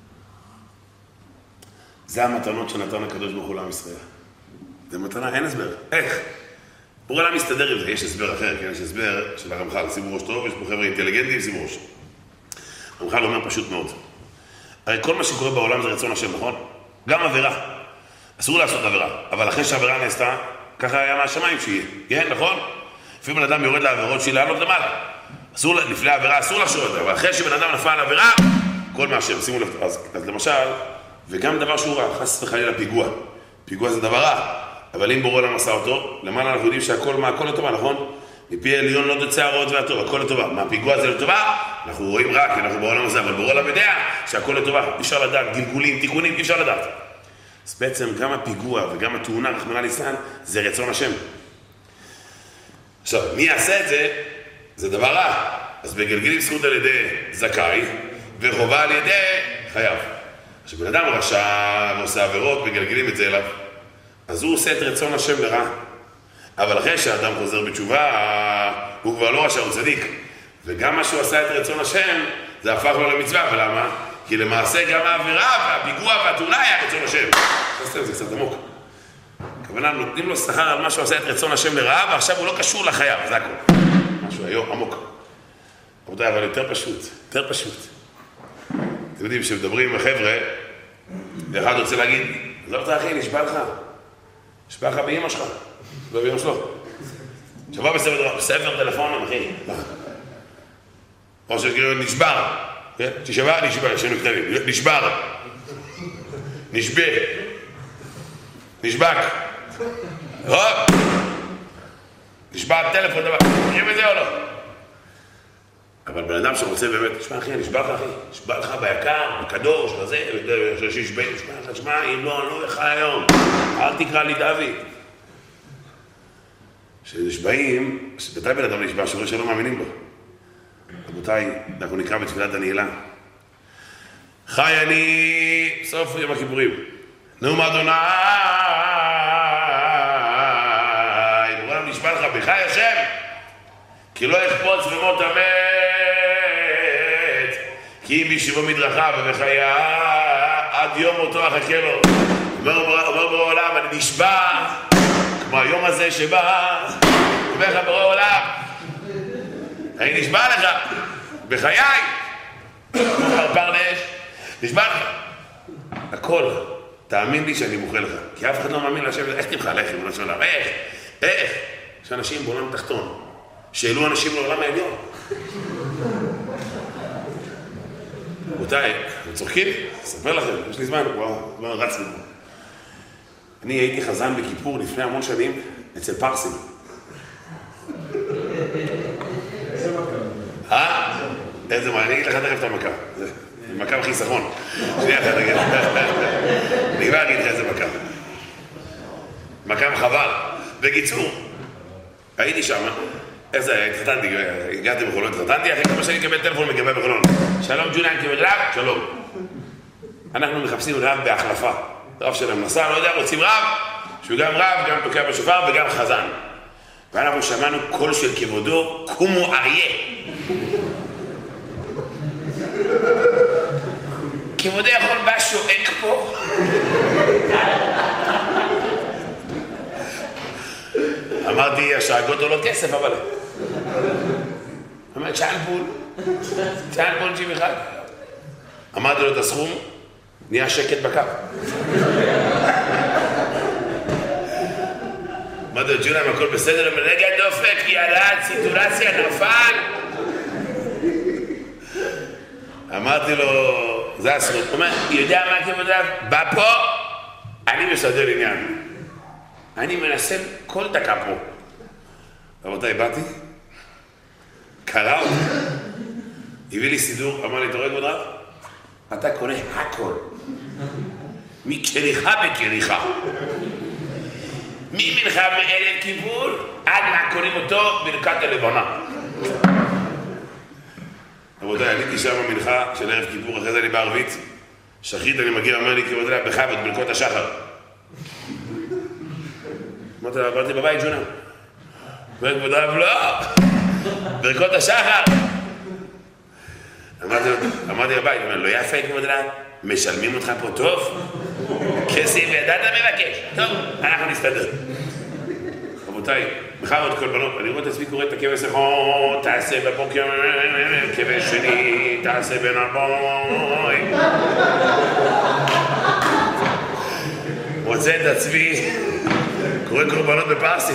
זה המתנות שנתן הקדוש ברוך הוא לעם ישראל. זה מתנה, אין הסבר. איך? בורא לה מסתדר עם זה, יש הסבר אחר, כן? יש הסבר של הרמח"ל, שימו ראש טוב, יש פה חבר'ה אינטליגנטים, שימו ראש. הרמח"ל אומר פשוט מאוד. הרי כל מה שקורה בעולם זה רצון השם, נכון? גם עבירה. אסור לעשות עבירה, אבל אחרי שהעבירה נעשתה, ככה היה מהשמיים שיהיה. כן, נכון? לפעמים בן אדם יורד לעבירות שהיא לעלות למעלה. אסור, לפני העבירה אסור לחשוב את זה, אבל אחרי שבן אדם נפל על עבירה, כל מה השם, שימו לב. אז, אז למשל, וגם דבר שהוא רע, חס וחלילה פיגוע. פיגוע זה דבר רע. אבל אם בורא עולם עשה אותו, למעלה אנחנו יודעים שהכל מהכל לטובה, נכון? מפי עליון לא תצא הרעות והטוב, הכל לטובה. מהפיגוע זה לטובה, אנחנו רואים רק, אנחנו בעולם הזה, אבל בורא עולם יודע שהכל לטובה. אי אפשר לדעת, גלגולים, תיקונים, אי אפשר לדעת. אז בעצם גם הפיגוע וגם התאונה, רחמנא ליצלן, זה רצון השם. עכשיו, מי יעשה את זה? זה דבר רע. אז בגלגלים זכות על ידי זכאי, וחובה על ידי חייב. עכשיו, בן אדם רשע ועושה עבירות, בגלגלים את זה אליו. אז הוא עושה את רצון השם לרע. אבל אחרי שהאדם חוזר בתשובה, הוא כבר לא רשע, הוא צדיק. וגם מה שהוא עשה את רצון השם, זה הפך לו למצווה. ולמה? כי למעשה גם העבירה והפיגוע והתאונה היה רצון השם. חסתם, זה קצת עמוק. הכוונה, נותנים לו שכר על מה שהוא עשה את רצון השם לרעה, ועכשיו הוא לא קשור לחייו, זה הכל. משהו היום עמוק. רבותיי, אבל יותר פשוט, יותר פשוט. אתם יודעים, כשמדברים עם החבר'ה, ואחד רוצה להגיד, לא רוצה אחי, נשבע לך. נשבע לך באמא שלך, לא באמא שלו. שבא בספר, בספר טלפון, אחי. או שקראו, נשבר. תשבע, נשבר, שנו קטנים. נשבר. נשבע. נשבק. נשבע טלפון, דבר. תראים את זה או לא? אבל בן אדם שרוצה באמת, תשמע אחי, נשבע לך אחי, נשבע לך ביקר, בקדוש, בזה, שישבע, תשמע לך, תשמע, אם לא, אני לא לך היום, אל תקרא לי דוד. כשנשבעים, מתי בן אדם נשבע, שאומר שלא מאמינים בו. רבותיי, אנחנו נקרא בתפילת הנעילה. חי אני, סוף יום הכיפורים. נאום אדוני, בעולם נשבע לך, בחי השם, כי לא אכפוץ במות המת, כי אם בישיבו מדרכה ובחיה, עד יום מותו אחכה לו. אומר בעולם, אני נשבע, כמו היום הזה שבא, אומר לך ברור עולם, אני נשבע לך, בחיי, פרפר לאש, נשבע לך, הכל, תאמין לי שאני מוחה לך, כי אף אחד לא מאמין להשם, איך תמחה לחם, הוא נשאל עליו, איך, איך, יש אנשים בעולם תחתון, שאלו אנשים לעולם העליון. רבותיי, אתם צוחקים? אספר לכם, יש לי זמן, כבר רצנו. אני הייתי חזן בכיפור לפני המון שנים אצל פרסים. אה? איזה מה, אני אגיד לך תכף את המכה. זה מכה בחיסכון. שנייה אחת, נגיד. אני כבר אגיד לך איזה מכה. מכה מחבל. בקיצור, הייתי שם, איך זה היה? התחתנתי, הגעתי בחולון, התחתנתי, אחרי כמה שאני אקבל טלפון מגבי בחולון. שלום ג'וליאן, קיבל רב? שלום. אנחנו מחפשים רב בהחלפה. רב שלהם נסע, לא יודע, רוצים רב, שהוא גם רב, גם תוקע בשופר וגם חזן. ואנחנו שמענו קול של כבודו, קומו אריה. כבודו יכול בא שואק פה? אמרתי, השאגות עולות כסף, אבל... אמרתי, צ'אנפול, צ'אנפול ג'ים אחד. אמרתי לו את הסכום, נהיה שקט בקו. אמרתי לו, ג'ולם, הכל בסדר, רגע דופק, ירד, סיטורציה, נפל. אמרתי לו, זה הסכום. הוא אומר, יודע מה כבודיו? בא פה, אני מסדר עניין. אני מנסה כל דקה פה. רבותיי, באתי, קרא אותי, הביא לי סידור, אמר לי, אתה רואה כבודיו? אתה קונה הכל. מקריחה בקריחה. ממנחה מערב כיפור, עד מה קוראים אותו ברכת הלבנה. רבותיי, עליתי שם במנחה של ערב כיפור, אחרי זה אני בערבית. שחית, אני מגיע, אומר לי, כבודיה, בכבוד, ברכות השחר. אמרתי לה, באתי בבית, ג'ונה. אומר כבודיה, לא, ברכות השחר. אמרתי לבית, אומר, לא יפה כבודיה, משלמים אותך פה טוב? כסף וידעת מבקש. טוב, אנחנו נסתדר. רבותיי, בכבוד כל בנות, אני רואה את עצמי קורא את הכבש אחד, תעשה בבוקר, כבש שני, תעשה בין הבוי. רוצה את עצמי, קורא קורבנות בפרסית.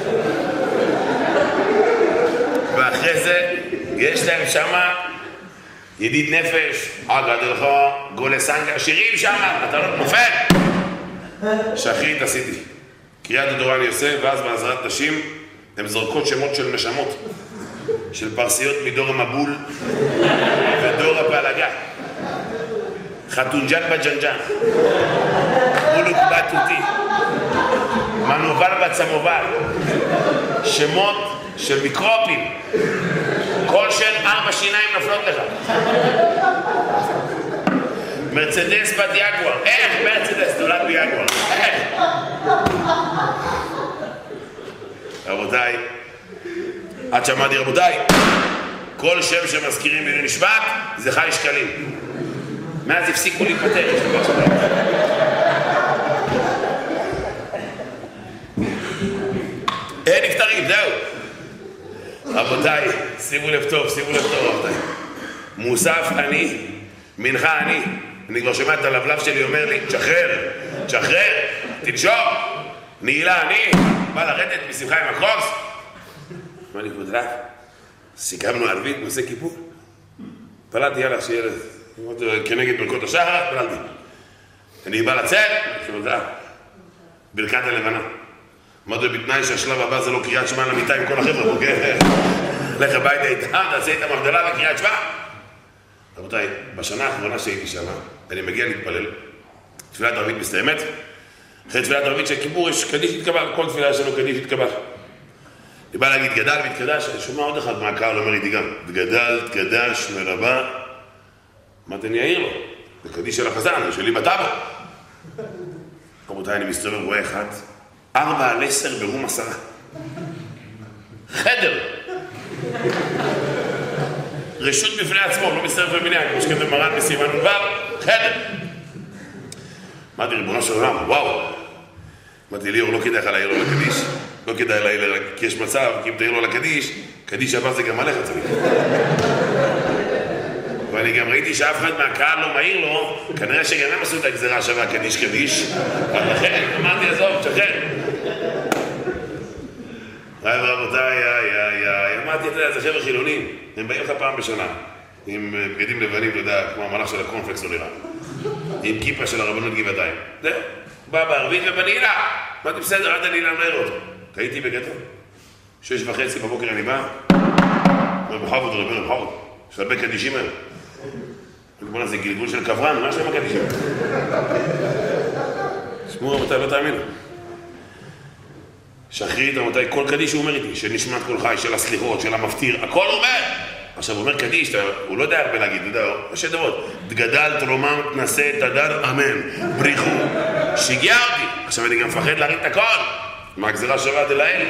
ואחרי זה, יש להם שמה ידיד נפש, אגד אלך, גולה סנגה, שירים שמה, אתה לא נופל. שחרית עשיתי. קריאת התורה אני עושה, ואז בעזרת נשים, הן זורקות שמות של נשמות, של פרסיות מדור המבול ודור הפלגה. חתונג'ן בג'נג'ן, מולוק בתותי, מנובל בצמובל, שמות של מיקרופים, כל שם ארבע שיניים נופלות לך. מרצדס בת יגואר, איך מרצדס נולד ביגואר? איך? רבותיי, עד שמעתי רבותיי, כל שם שמזכירים בני נשבעת זה חי שקלים. מאז הפסיקו להתפטר. אין נפטרים, זהו. רבותיי, שימו לב טוב, שימו לב טוב רבותיי. מוסף אני, מנחה אני. אני כבר שומע את הלבלב שלי אומר לי, תשחרר, תשחרר, תנשום. נעילה אני, בא לרדת בשמחה עם הקרוס. אמר לי, כבוד רב, סיכמנו ערבית, נושא כיפור. פלטתי, יאללה, שיהיה כנגד ברכות השחר, פלטתי. אני בא לצאת, כבוד רב, ברכת הלבנה. אמרתי, בתנאי שהשלב הבא זה לא קריאת שמע למיטה עם כל החבר'ה, אוקיי? לך הביתה איתם, תעשה איתם הבדלה בקריאת שמע. רבותיי, בשנה האחרונה שהייתי שם, אני מגיע להתפלל, תפילת ערבית מסתיימת, אחרי תפילת ערבית של כיפור יש קדיש התקבל, כל תפילה יש לנו קדיש התקבל. אני בא להגיד גדל והתקדש, אני שומע עוד אחד מהקהל אומר איתי גם, גדל, תקדש, מרבה. אמרתי, אני אעיר לו, זה קדיש של החזן, זה שלי בטאבו. רבותיי, אני מסתובב רואה אחד, ארבע על עשר ברום עשרה. חדר. רשות בפני עצמו, לא מסתובב במניין, כמו שכתב מרן בסימן ונבר, חדר. אמרתי, ריבונו של עולם, וואו. אמרתי, ליאור, לא כדאי לך להעיר לו לקדיש. לא כדאי להעיר לו, כי יש מצב, כי אם תעיר לו לקדיש, קדיש הבא זה גם עליך צריך. ואני גם ראיתי שאף אחד מהקהל לא מעיר לו, כנראה שגם הם עשו את הגזירה שווה קדיש קדיש. אבל לכן, אמרתי, עזוב, שכן. היי רבותיי, היי, היי, היי. אמרתי, אתה יודע, זה חבר'ה חילונים. הם באים לך פעם בשנה. עם בגדים לבנים, אתה יודע, כמו המלאך של הקורנפלקס לא נראה. עם כיפה של הרבנות גבעתיים. זהו, בא בערבית ובנעילה. אמרתי, בסדר, עד הנעילה נעיר אותו. הייתי בגטו. שש וחצי בבוקר אני בא. אומר, בכבוד, רבנו, בכבוד. יש הרבה קדישים היום. בוא'נה, זה גלגול של קברן, מה שלהם הקדישים? שמעו, רבותיי, לא תאמינו. שחרית, רבותיי, כל קדיש הוא אומר איתי, של נשמת כל חי, של הסליחות, של המפטיר, הכל הוא אומר. עכשיו, הוא אומר קדיש, הוא לא יודע הרבה להגיד, אתה יודע, יש דברות. תגדל, תרומם, תנסה, תדר, אמן. בריחו. שיגע אותי. עכשיו, אני גם מפחד להרים את הכל. מה הגזירה שווה דלאל?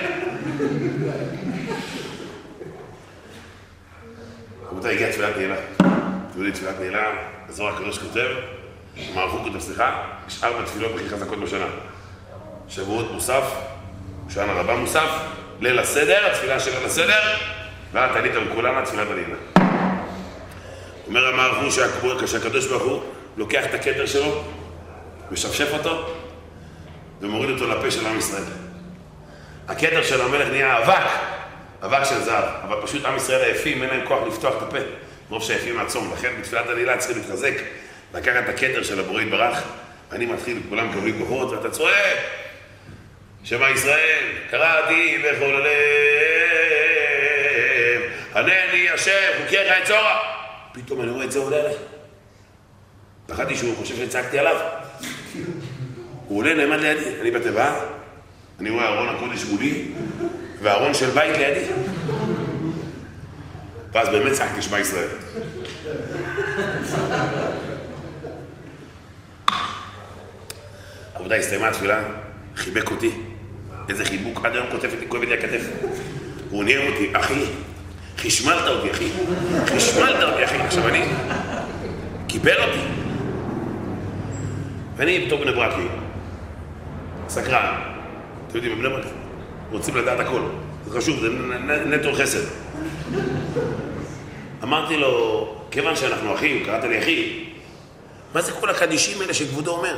רבותיי, הגיעה תפילת נעילה. תראו לי תפילת נעילה, הזוהר הקדוש כותב, מערכו כותב סליחה, יש ארבע תפילות הכי חזקות בשנה. שבועות מוסף, שנה רבה מוסף, ליל הסדר, התפילה של ליל הסדר, ואת עלית מכולנה, תפילת הנעילה. אומר המערכו שהקדוש ברוך הוא לוקח את הכתר שלו, משפשף אותו, ומוריד אותו לפה של עם ישראל. הכתר של המלך נהיה אבק, אבק של זהב, אבל פשוט עם ישראל היפים, אין להם כוח לפתוח את הפה. רוב שהיפים מעצום, לכן בתפילת הנעילה צריכים להתחזק, לקחת את הכתר של הבורא יתברך, ואני מתחיל, כולם מקבלים כוחות, ואתה צועק, שמע ישראל, קראתי בכל הלב, ענני השם, חוקיך את צורה. פתאום אני רואה את זה עולה עליי. פחדתי שהוא חושב שצעקתי עליו. הוא עולה, נעמד לידי, אני בתיבה, אני רואה ארון הקודש מולי, וארון של בית לידי. ואז באמת צעקתי שמע ישראל. עבודה, הסתיימה התפילה, חיבק אותי. איזה חיבוק, עד היום כותבת לי, כואבת לי הכתף. הוא נראה אותי, אחי, חשמלת אותי, אחי. חשמלת אותי, אחי. עכשיו אני, קיבל אותי. ואני בתור בני ברקי, סקרן. אתם יודעים, בבני ברק, רוצים לדעת הכל. זה חשוב, זה נטו חסד. אמרתי לו, כיוון שאנחנו אחים, קראת לי אחי, מה זה כל הקדישים האלה שכבודו אומר?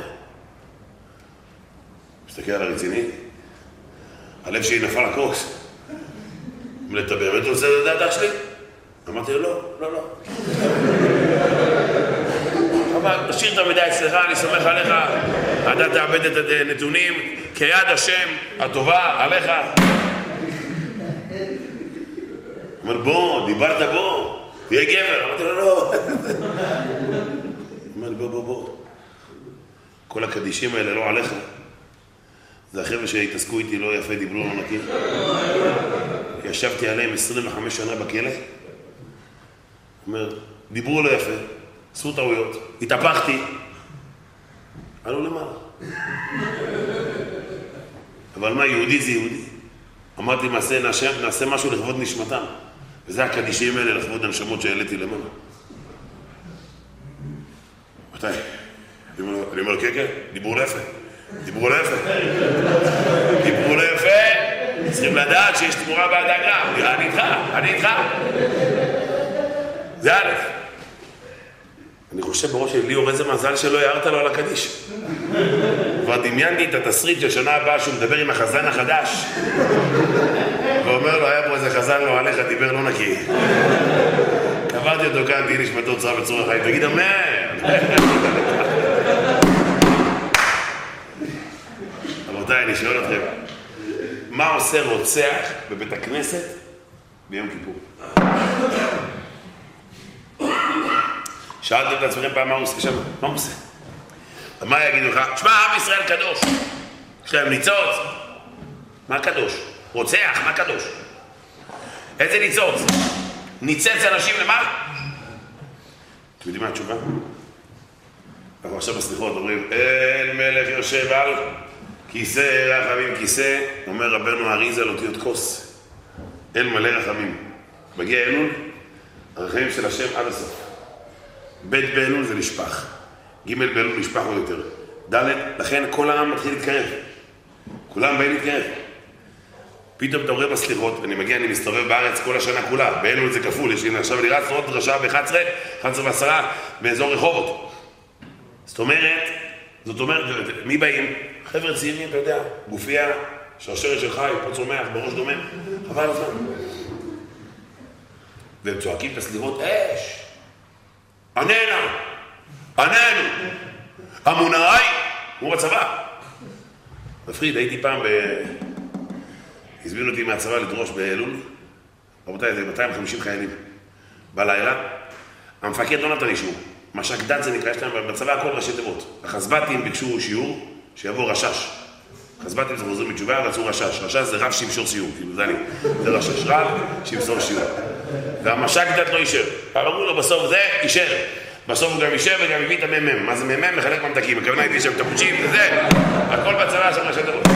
מסתכל על הרציני, הלב שלי נפל לקוקס. אתה באמת רוצה לדעת אח שלי? אמרתי לו, לא, לא, לא. אבל תשאיר את המידע אצלך, אני סומך עליך, אתה תאבד את הנתונים, כיד השם הטובה עליך. אומר, בוא, דיברת בוא, תהיה גבר. אמרתי לו, לא. אומר, בוא, בוא, בוא. כל הקדישים האלה לא עליך. זה החבר'ה שהתעסקו איתי לא יפה, דיברו לא נקי. ישבתי עליהם עשרים וחמש שנה בכלא. אומר, דיברו לא יפה, עשו טעויות, התהפכתי. עלו למעלה. אבל מה, יהודי זה יהודי. אמרתי, נעשה, נעשה, נעשה משהו לכבוד נשמתם. וזה הקדישים האלה לכבוד הנשמות שהעליתי למעלה. מתי? אני אומר, כן, כן, דיברו לא יפה. דיברו לא יפה. דיברו לא יפה. צריכים לדעת שיש תמורה בהדאגה. אני איתך, אני איתך. זה א'. אני חושב בראש שלי, ליאור, איזה מזל שלא הערת לו על הקדיש. כבר דמיינתי את התסריט של שנה הבאה שהוא מדבר עם החזן החדש. ואומר לו, היה פה איזה חזן לא עליך, דיבר לא נקי. קברתי אותו כאן, תהיה נשמתו צרה בצורה חיים. תגיד, אמן. רבותיי, אני שואל אתכם, מה עושה רוצח בבית הכנסת ביום כיפור. שאלתם את עצמכם פעם מה הוא עושה שם? מה הוא עושה? מה יגידו לך? תשמע, עם ישראל קדוש. יש להם ניצוץ. מה קדוש? רוצח, מה קדוש? איזה ניצוץ? ניצץ אנשים למה? אתם יודעים מה התשובה? אנחנו עכשיו בסליחות אומרים, אין מלך יושב על כיסא רחמים כיסא, אומר רבנו אריזה לאותיות כוס. אין מלא רחמים. מגיע אלול, הרחמים של השם עד הסוף. ב' באלול זה נשפח. ג' באלול נשפח עוד יותר. ד', לכן כל העם מתחיל להתקרב. כולם באים להתקרב. פתאום אתה רואה בסליחות, אני מגיע, אני מסתובב בארץ כל השנה כולה. באלול זה כפול, יש לי עכשיו אני רץ עוד דרשה ב-אחת עשרה, אחת עשרה ועשרה באזור רחובות. זאת אומרת, זאת אומרת, מי באים? חבר'ה צעירים, אתה יודע, גופייה, שרשרת של חי, פה צומח, בראש דומם, חבל הזמן. והם צועקים את הסליחות, אש! עננה! עננו! המונאי! הוא בצבא. מפחיד, הייתי פעם ב... הזמינו אותי מהצבא לדרוש באלול. רבותיי, זה מאתיים וחמישים חיילים. בלילה, המפקד לא נתן אישור. מש"ק דת זה נקרא, יש להם בצבא הכל ראשי תיבות. החזב"תים ביקשו שיעור, שיבוא רשש. חזב"תים זה חוזרים בתשובה, רצו רשש. רשש זה רב שימשור שיעור, כאילו זה אני. זה רשש, רב שימשור שיעור. והמש"ק דת לא אישר. אמרו לו בסוף זה, אישר. בסוף הוא גם אישר וגם הביא את הממם. מה זה ממם? לחלק ממתקים. הכוונה הייתי שם תפוצ'ים וזה. הכל בצבא שם ראשי תיבות.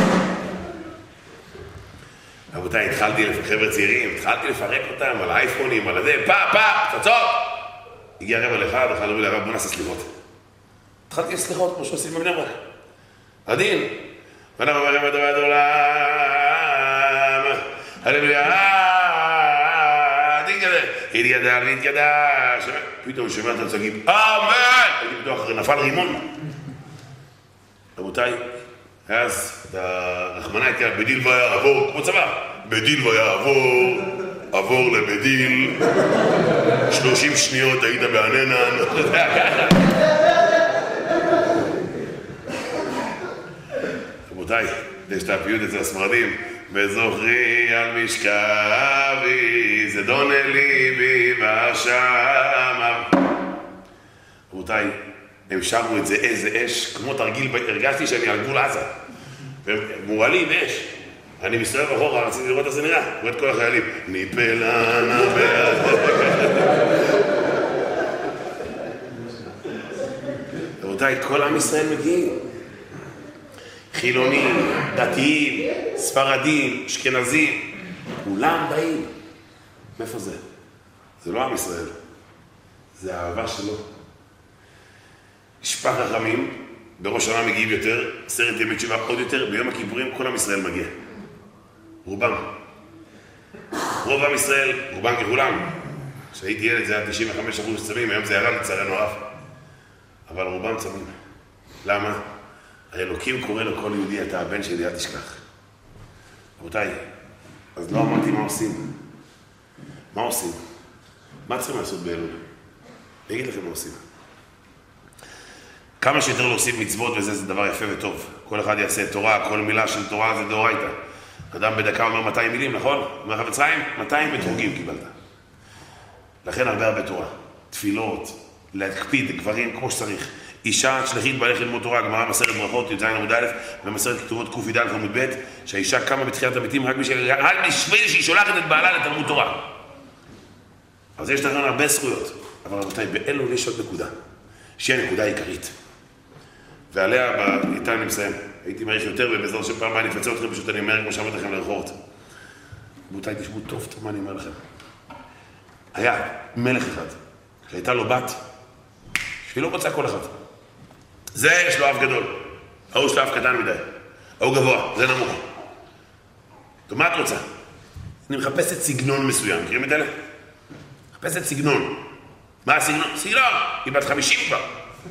רבותיי, התחלתי לחבר'ה צעירים, התחלתי לפרק אותם על האייפונים, על הזה, פה, פה, פצצות! הגיע רבע לאחד, אחד אמרו לי, הרב, בוא נעשה סליחות. התחלתי לסליחות, כמו שעושים בבני ברק. הדין. ואנחנו אומרים את דבר עולם. הללויה, דין כזה. התגדל והתגדל. פתאום הוא שומע את הצגים, אמן! הייתי בטוח, נפל רימון. רבותיי, אז הרחמנה הייתה בדיל ויעבור, כמו צבא, בדיל ויעבור, עבור לבדיל, שלושים שניות היית בעננן, רבותיי, יש את הפיוט אצל הספרדים, וזוכרי על משכבי, זדון ליבי ושמה. רבותיי, הם שרו את זה איזה אש, כמו תרגיל, הרגשתי שאני על גבול עזה. והם מורלים אש. אני מסתובב אחורה, רציתי לראות איך זה נראה. רואה את כל החיילים. ניפלה נבלה. רבותיי, כל עם ישראל מגיעים. חילונים, דתיים, ספרדים, אשכנזים. כולם באים. מאיפה זה? זה לא עם ישראל. זה האהבה שלו. שפח רחמים, בראש שנה מגיעים יותר, עשרת ימי תשובה עוד יותר, ביום הכיפורים כל עם ישראל מגיע. רובם. רוב עם ישראל, רובם ככולם. כשהייתי ילד זה היה תשעים וחמישה אחוז צמים, היום זה ירד לצערנו הרב. אבל רובם צמים. למה? האלוקים קורא לכל יהודי, אתה הבן שלי, אל תשכח. רבותיי, אז לא אמרתי מה עושים. מה עושים? מה צריכים לעשות באלול? אני אגיד לכם מה עושים. כמה שיותר להוסיף מצוות וזה, זה דבר יפה וטוב. כל אחד יעשה תורה, כל מילה של תורה זה דאורייתא. אדם בדקה אומר מאתיים מילים, נכון? אומר חפץ חיים, מאתיים בטרוגים קיבלת. לכן הרבה הרבה תורה. תפילות, להקפיד גברים כמו שצריך. אישה תשלחית בעלך ללמוד תורה, גמרא מסכת ברכות, י"ז עמוד א', במסכת כתובות ק"ד עמוד ב', שהאישה קמה בתחילת המתים רק בשביל שהיא שולחת את בעלה לתלמוד תורה. אז יש לכם הרבה זכויות. אבל רבותיי, באלול יש עוד נקודה. שהיא הנקודה העיקרית. ועליה, איתה אני מסיים. הייתי מעריך יותר, ובעזרת שפעם הבאה אני אפצה אתכם, פשוט אני אומר כמו שאמרתי לכם לרחובות. רבותיי, תשמעו טוב, טוב מה אני אומר לכם. היה מלך אחד, שהייתה לו בת, שהיא לא רוצה כל אחד. זה יש לו אף גדול, ההוא יש לו אף קטן מדי, ההוא גבוה, זה נמוך. טוב, מה את רוצה? אני מחפשת סגנון מסוים, מכירים את אלה? מחפשת סגנון. מה הסגנון? סגנון, היא בת חמישים כבר.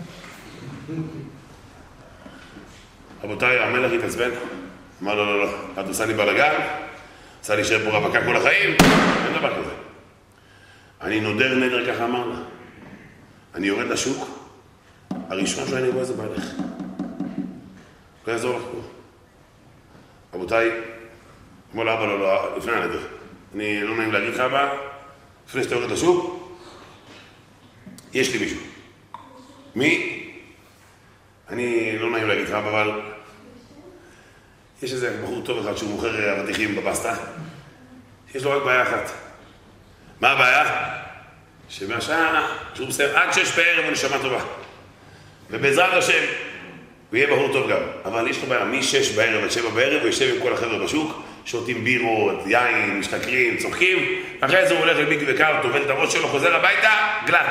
רבותיי, המלך התעצבן, אמר לו, לא, לא, את עושה לי בלגן, עושה לי שב פה רווקה כל החיים, אין דבר כזה. אני נודר נדר, ככה אמר לה. אני יורד לשוק, הראשון שאני רואה זה בעלך. לא יעזור לך פה. רבותיי, כמו לאבא לו, לא, לפני הנדר, אני לא נעים להגיד לך אבא, לפני שאתה יורד לשוק, יש לי מישהו. מי? אני לא נעים להגיד לך אבא, אבל יש איזה בחור טוב אחד שהוא מוכר אבטיחים בבסטה, יש לו רק בעיה אחת. מה הבעיה? שמהשעה שהוא מסיים עד שש בערב הוא נשמה טובה. ובעזרת השם הוא יהיה בחור טוב גם. אבל יש לו בעיה, משש בערב עד שבע בערב הוא יושב עם כל החבר'ה בשוק, שותים בירות, יין, משתכרים, צוחקים, אחרי זה הוא הולך לביג וקר, טובל את הראש שלו, חוזר הביתה, גלט.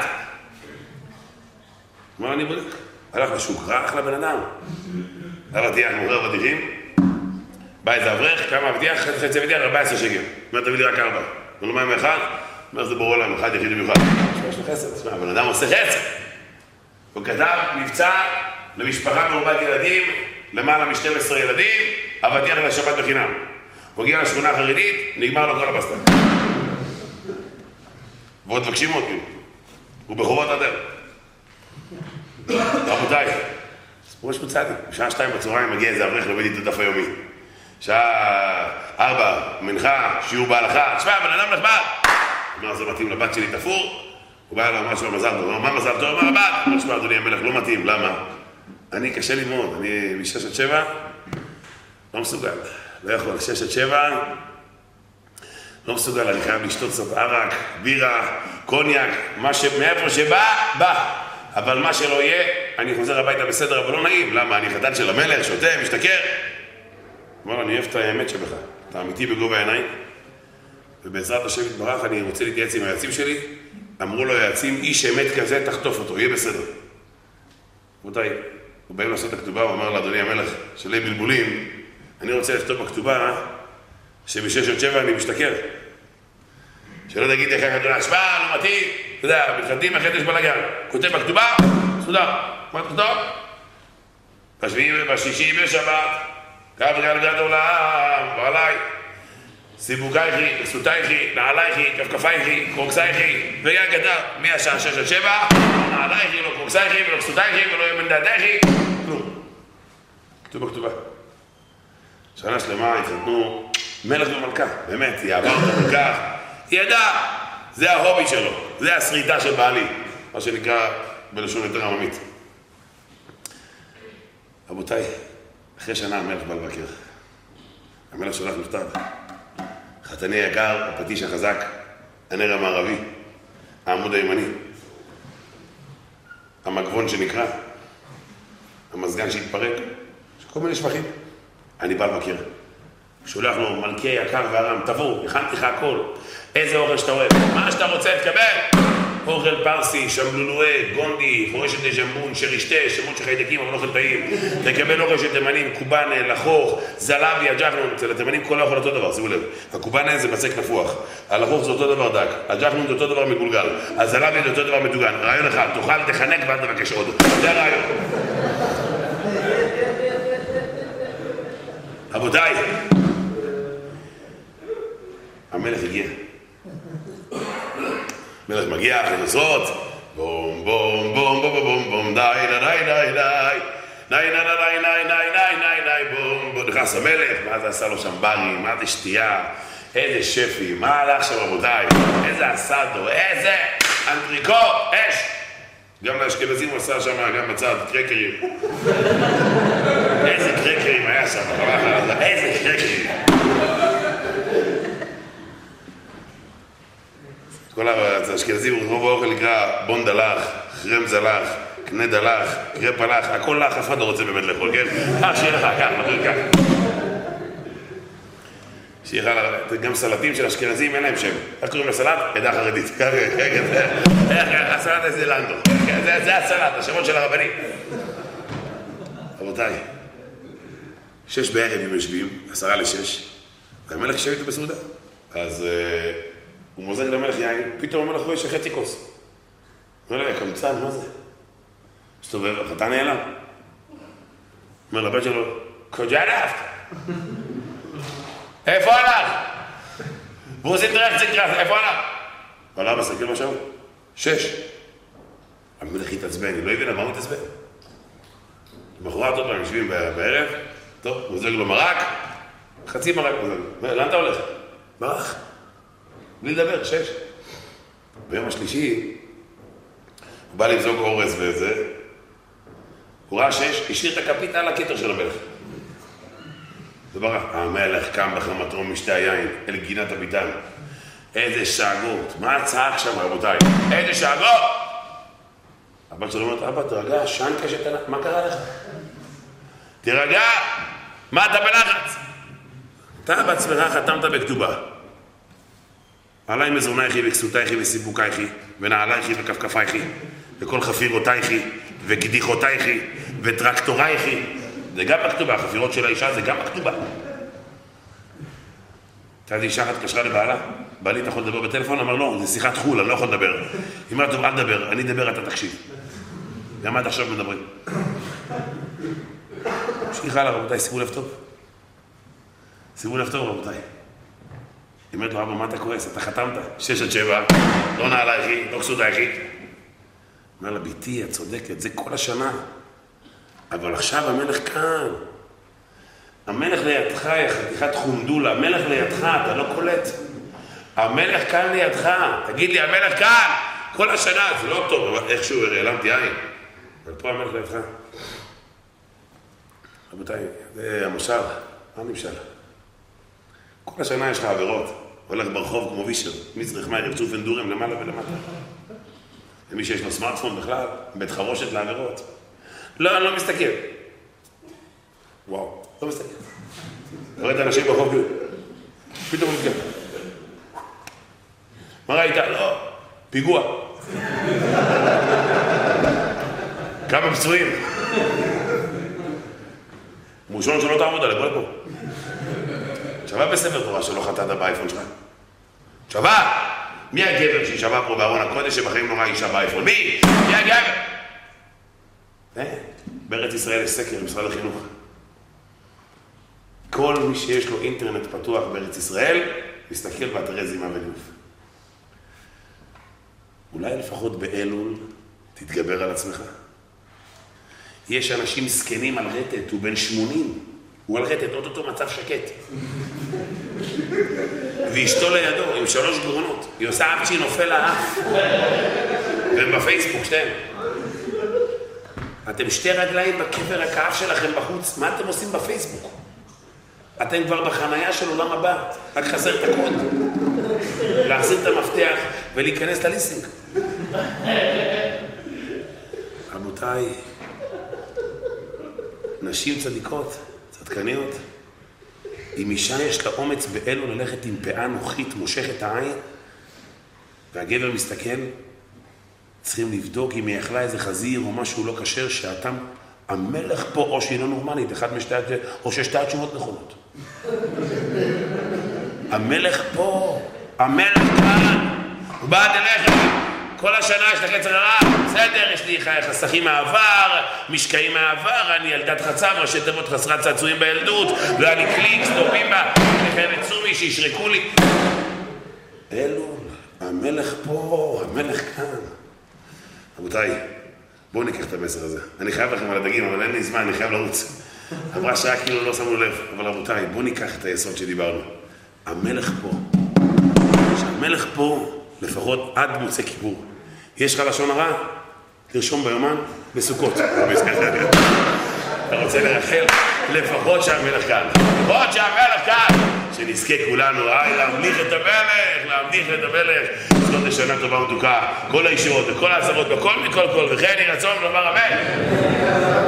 מה אני בודק? הלך לשוק, רע אחלה בן אדם. אבטיח, מוכר אבטיחים, בא איזה אברך, כמה אבטיח, חצי אבטיח, ארבע עשרה שקל. אומר, תביא לי רק ארבע. אומר לו, מה עם אחד? אומר, זה בורא עולם, אחד יחיד במיוחד. יש לו חסד, תשמע, הבן אדם עושה חסד. הוא כתב מבצע למשפחה מרובת ילדים, למעלה מ-שנים עשר ילדים, אבטיח לשבת בחינם. הוא הגיע לשכונה החרדית, נגמר לו כל הבסטה. ועוד מבקשים עוד כאילו. הוא בחובות אדם. רבותיי, סיפור יש מצאתי. בשעה שתיים בצהריים מגיע איזה אברך לומד איתו דף היומי. שעה ארבע, מנחה, שיעור בהלכה. תשמע, בן אדם נחמד. אמר, זה מתאים לבת שלי תפור. הוא בא אליו, אמר שהוא מזל טוב. הוא אמר, מה מזל טוב? אמר, הבת. אמר, תשמע, אדוני המלך, לא מתאים. למה? אני קשה לי מאוד. אני משש עד שבע, לא מסוגל. לא יכול, שש עד שבע, לא מסוגל. אני חייב לשתות קצת ערק, בירה, קוניאק, מה ש... מאיפה שבא, בא. אבל מה שלא יהיה, אני חוזר הביתה בסדר, אבל לא נעים. למה? אני חתן של המלך, שותה, משתכר. אמר, אני אוהב את האמת שבך. אתה אמיתי בגובה העיניים. ובעזרת השם יתברך, אני רוצה להתייעץ עם היועצים שלי. אמרו לו היועצים, איש אמת כזה, תחטוף אותו, יהיה בסדר. רבותיי, הוא באים לעשות את הכתובה, הוא אמר לאדוני המלך, שלי בלבולים, אני רוצה לכתוב בכתובה, שבשש עד שבע אני משתכר. שלא תגיד איך הכתובה, שמע, לא מתאים, אתה יודע, מתחתים אחרת יש בלגן. כותב בכתובה, סודר. מה תכתוב? בשביעי ובשישי בשבת, קו גלגל עולם, ועליי. סיבוקייכי, סוטייכי, נעלייכי, כפכפייכי, קרוקסייכי, ויה כתב, מהשעה שש עד שבע, נעלייכי, לא קרוקסייכי, ולא סוטייכי, ולא ימין דעתייכי, כלום. כתוב בכתובה. שנה שלמה התחתנו מלך ומלכה, באמת, היא עברת כל כך, היא ידעה, זה ההובי שלו, זה השריטה של בעלי, מה שנקרא בלשון יותר עממית. רבותיי, אחרי שנה המלך בא לבקר, המלך שולח מכתב, חתני יקר, הפטיש החזק, הנר המערבי, העמוד הימני, המגבון שנקרא, המזגן שהתפרק, כל מיני שבחים. אני בא לבקר, שולח לו מלכי יקר והרם, תבואו, הכנתי לך הכל, איזה אוכל שאתה אוהב, מה שאתה רוצה תקבל, אוכל פרסי, שמלולואה, גונדי, חורשת דז'מבון, שרישתה, שמות של חיידקים, אבל אוכל טעים, תקבל אוכל של תימנים, קובאנה, לחוך, זלבי, הג'חנון, אצל התימנים כל האוכל אותו דבר, שימו לב, הקובאנה זה בצק נפוח, הלחוך זה אותו דבר דק, הג'חנון זה אותו דבר מגולגל, הזלבי זה אותו דבר מדוגן, רעיון אחד, תאכל, תחנק ואל תבקש עוד, זה הרעיון. רבותיי, המלך הגיע. המלך מגיע, חזרות, בום בום בום בום בום בום די די די די די די די די די די די די בום בום. נכנס המלך, מה זה עשה לו שם ברים, מה זה שתייה, איזה שפי, מה הלך שם רבותיי, איזה אסדו, איזה אנטריקו, אש. גם לאשכנזים הוא עשה שם, גם בצד, קרקרים. איזה קרקרים היה שם, איזה קרקרים. כל האשכנזים, רוב האוכל נקרא בון דלח, חרם זלח, קנה דלח, קרפ הלך, הכל לך, אף אחד לא רוצה באמת לאכול, כן? אה, שיהיה לך, כך, מתחיל כך. שיהיה לך, גם סלטים של אשכנזים אין להם שם. איך קוראים לסלט? עדה חרדית. הסלט הזה לנדו. זה הסלט, השמות של הרבנים. רבותיי, שש בערב הם יושבים, עשרה לשש, והמלך יושב איתו בסעודה. אז הוא מוזג למלך יין, פתאום המלך רואה שחצי כוס. אומר לה, קמצן, מה זה? מסתובב, החתן נעלם. אומר לבן שלו, קוג'אנפט! איפה הלך? והוא עושה דרך צקרס, איפה הלך? אבל אבא, סתכל מה שם? שש. המלך התעצבן, היא לא הבינה מה הוא התעצבן. בחורה עוד פעם יושבים בערב, טוב, מוזג לו מרק, חצי מרק מוזג. לאן אתה הולך? מרק. בלי לדבר, שש. ביום השלישי, הוא בא לבזוג אורז וזה, הוא ראה שש, השאיר את הכפית על הכתר של המלך. וברח, המלך קם בחמתו משתי היין, אל גינת הביתן. איזה שאגות, מה הצעק שם רבותיי? איזה שאגות! הבת שלו אומרת, אבא תרגע, שנקה שתנה, מה קרה לך? תרגע, מה אתה בלחץ? אתה בעצמך חתמת בכתובה. עליי מזונייכי וכסותייכי וסיפוקייכי ונעלייכי וכפכפייכי וכל חפירותייכי וקדיחותייכי וטרקטורייכי. זה גם בכתובה, החפירות של האישה זה גם בכתובה. הייתה אישה אחת קשרה לבעלה, בעלי אתה יכול לדבר בטלפון? אמר לא, זה שיחת חול, אני לא יכול לדבר. היא אמרה טוב, אל תדבר, אני אדבר, אתה תקשיב. גם עד עכשיו מדברים. שכיחה לה רבותיי, שימו לב טוב. שימו לב טוב רבותיי. היא אומרת לו, אבא, מה אתה כועס? אתה חתמת? שש עד שבע, לא נעלייכי, לא כסותייכי. אומר לה, ביתי, את צודקת, זה כל השנה. אבל עכשיו המלך כאן. המלך לידך, יא חתיכת חומדולה, המלך לידך, אתה לא קולט. המלך כאן לידך, תגיד לי, המלך כאן, כל השנה, זה לא טוב, אבל איכשהו הרעלמתי עין. אבל פה המלך לידך. רבותיי, זה המשל, מה נמשל? כל השנה יש לך עבירות, הולך ברחוב כמו וישר, מצריך מהר, רבצוף אנדורם למעלה ולמטה. למי שיש לו סמארטפון בכלל, בית חרושת לעבירות. לא, אני לא מסתכל. וואו, לא מסתכל. רואה את האנשים ברחוב כאילו. פתאום הוא מתקדם. מה ראית? לא, פיגוע. כמה פצועים. מושון שלא תעמוד עליהם, בוא לפה. שווה בספר תורה שלא חטאת באייפון שלך. שווה! מי הגבר שישווה פה בארון הקודש שבחיים נורא אישה באייפון? מי? מי הגבר? בארץ ישראל יש סקר במשרד החינוך. כל מי שיש לו אינטרנט פתוח בארץ ישראל, מסתכל באתרי זימה וניאוף. אולי לפחות באלול תתגבר על עצמך. יש אנשים סקנים על רטט, הוא בן שמונים, הוא על רטט, עוד אותו מצב שקט. ואשתו לידו, עם שלוש גרונות, היא עושה אפצ'י נופל לאף. והם בפייסבוק, שתיהם. אתם שתי רגליים בקבר הכאב שלכם בחוץ, מה אתם עושים בפייסבוק? אתם כבר בחנייה של עולם הבא, רק חסר את הקוד. להחזיר את המפתח ולהיכנס לליסינג. רבותיי, נשים צדיקות, צדקניות, אם אישה יש לה אומץ באלו ללכת עם פאה נוחית, מושך את העין, והגבר מסתכל, צריכים לבדוק אם היא אכלה איזה חזיר או משהו לא כשר, שאתם, המלך פה, או שהיא לא נורמלית, אחד משתי, או ששתי התשובות נכונות. המלך פה, המלך כאן, הוא בא תלך, כל השנה יש לך יצר הרע, בסדר, יש לי חסכים מהעבר, משקעים מהעבר, אני ילדת חצב, ראשי תיבות חסרת צעצועים בילדות, לא היה לי קליקס, טובים בה, לכן צומי שישרקו לי. אלו, המלך פה, המלך כאן. רבותיי, בואו ניקח את המסר הזה. אני חייב לכם על הדגים, אבל אין לי זמן, אני חייב לרוץ. עברה שעה כאילו לא שמנו לב, אבל רבותיי, בואו ניקח את היסוד שדיברנו. המלך פה. שהמלך פה, לפחות עד מוצא כיפור. יש לך לשון הרע? תרשום ביומן בסוכות. אתה רוצה לרחל? לפחות שהמלך כאן. לפחות שהמלך כאן. שנזכה כולנו, היי, להמליך את המלך, להמליך את המלך. זאת לשנה טובה ומתוקה. כל הישועות וכל העזרות, בכל מכל כל, וכן יהי רצון לומר אמן.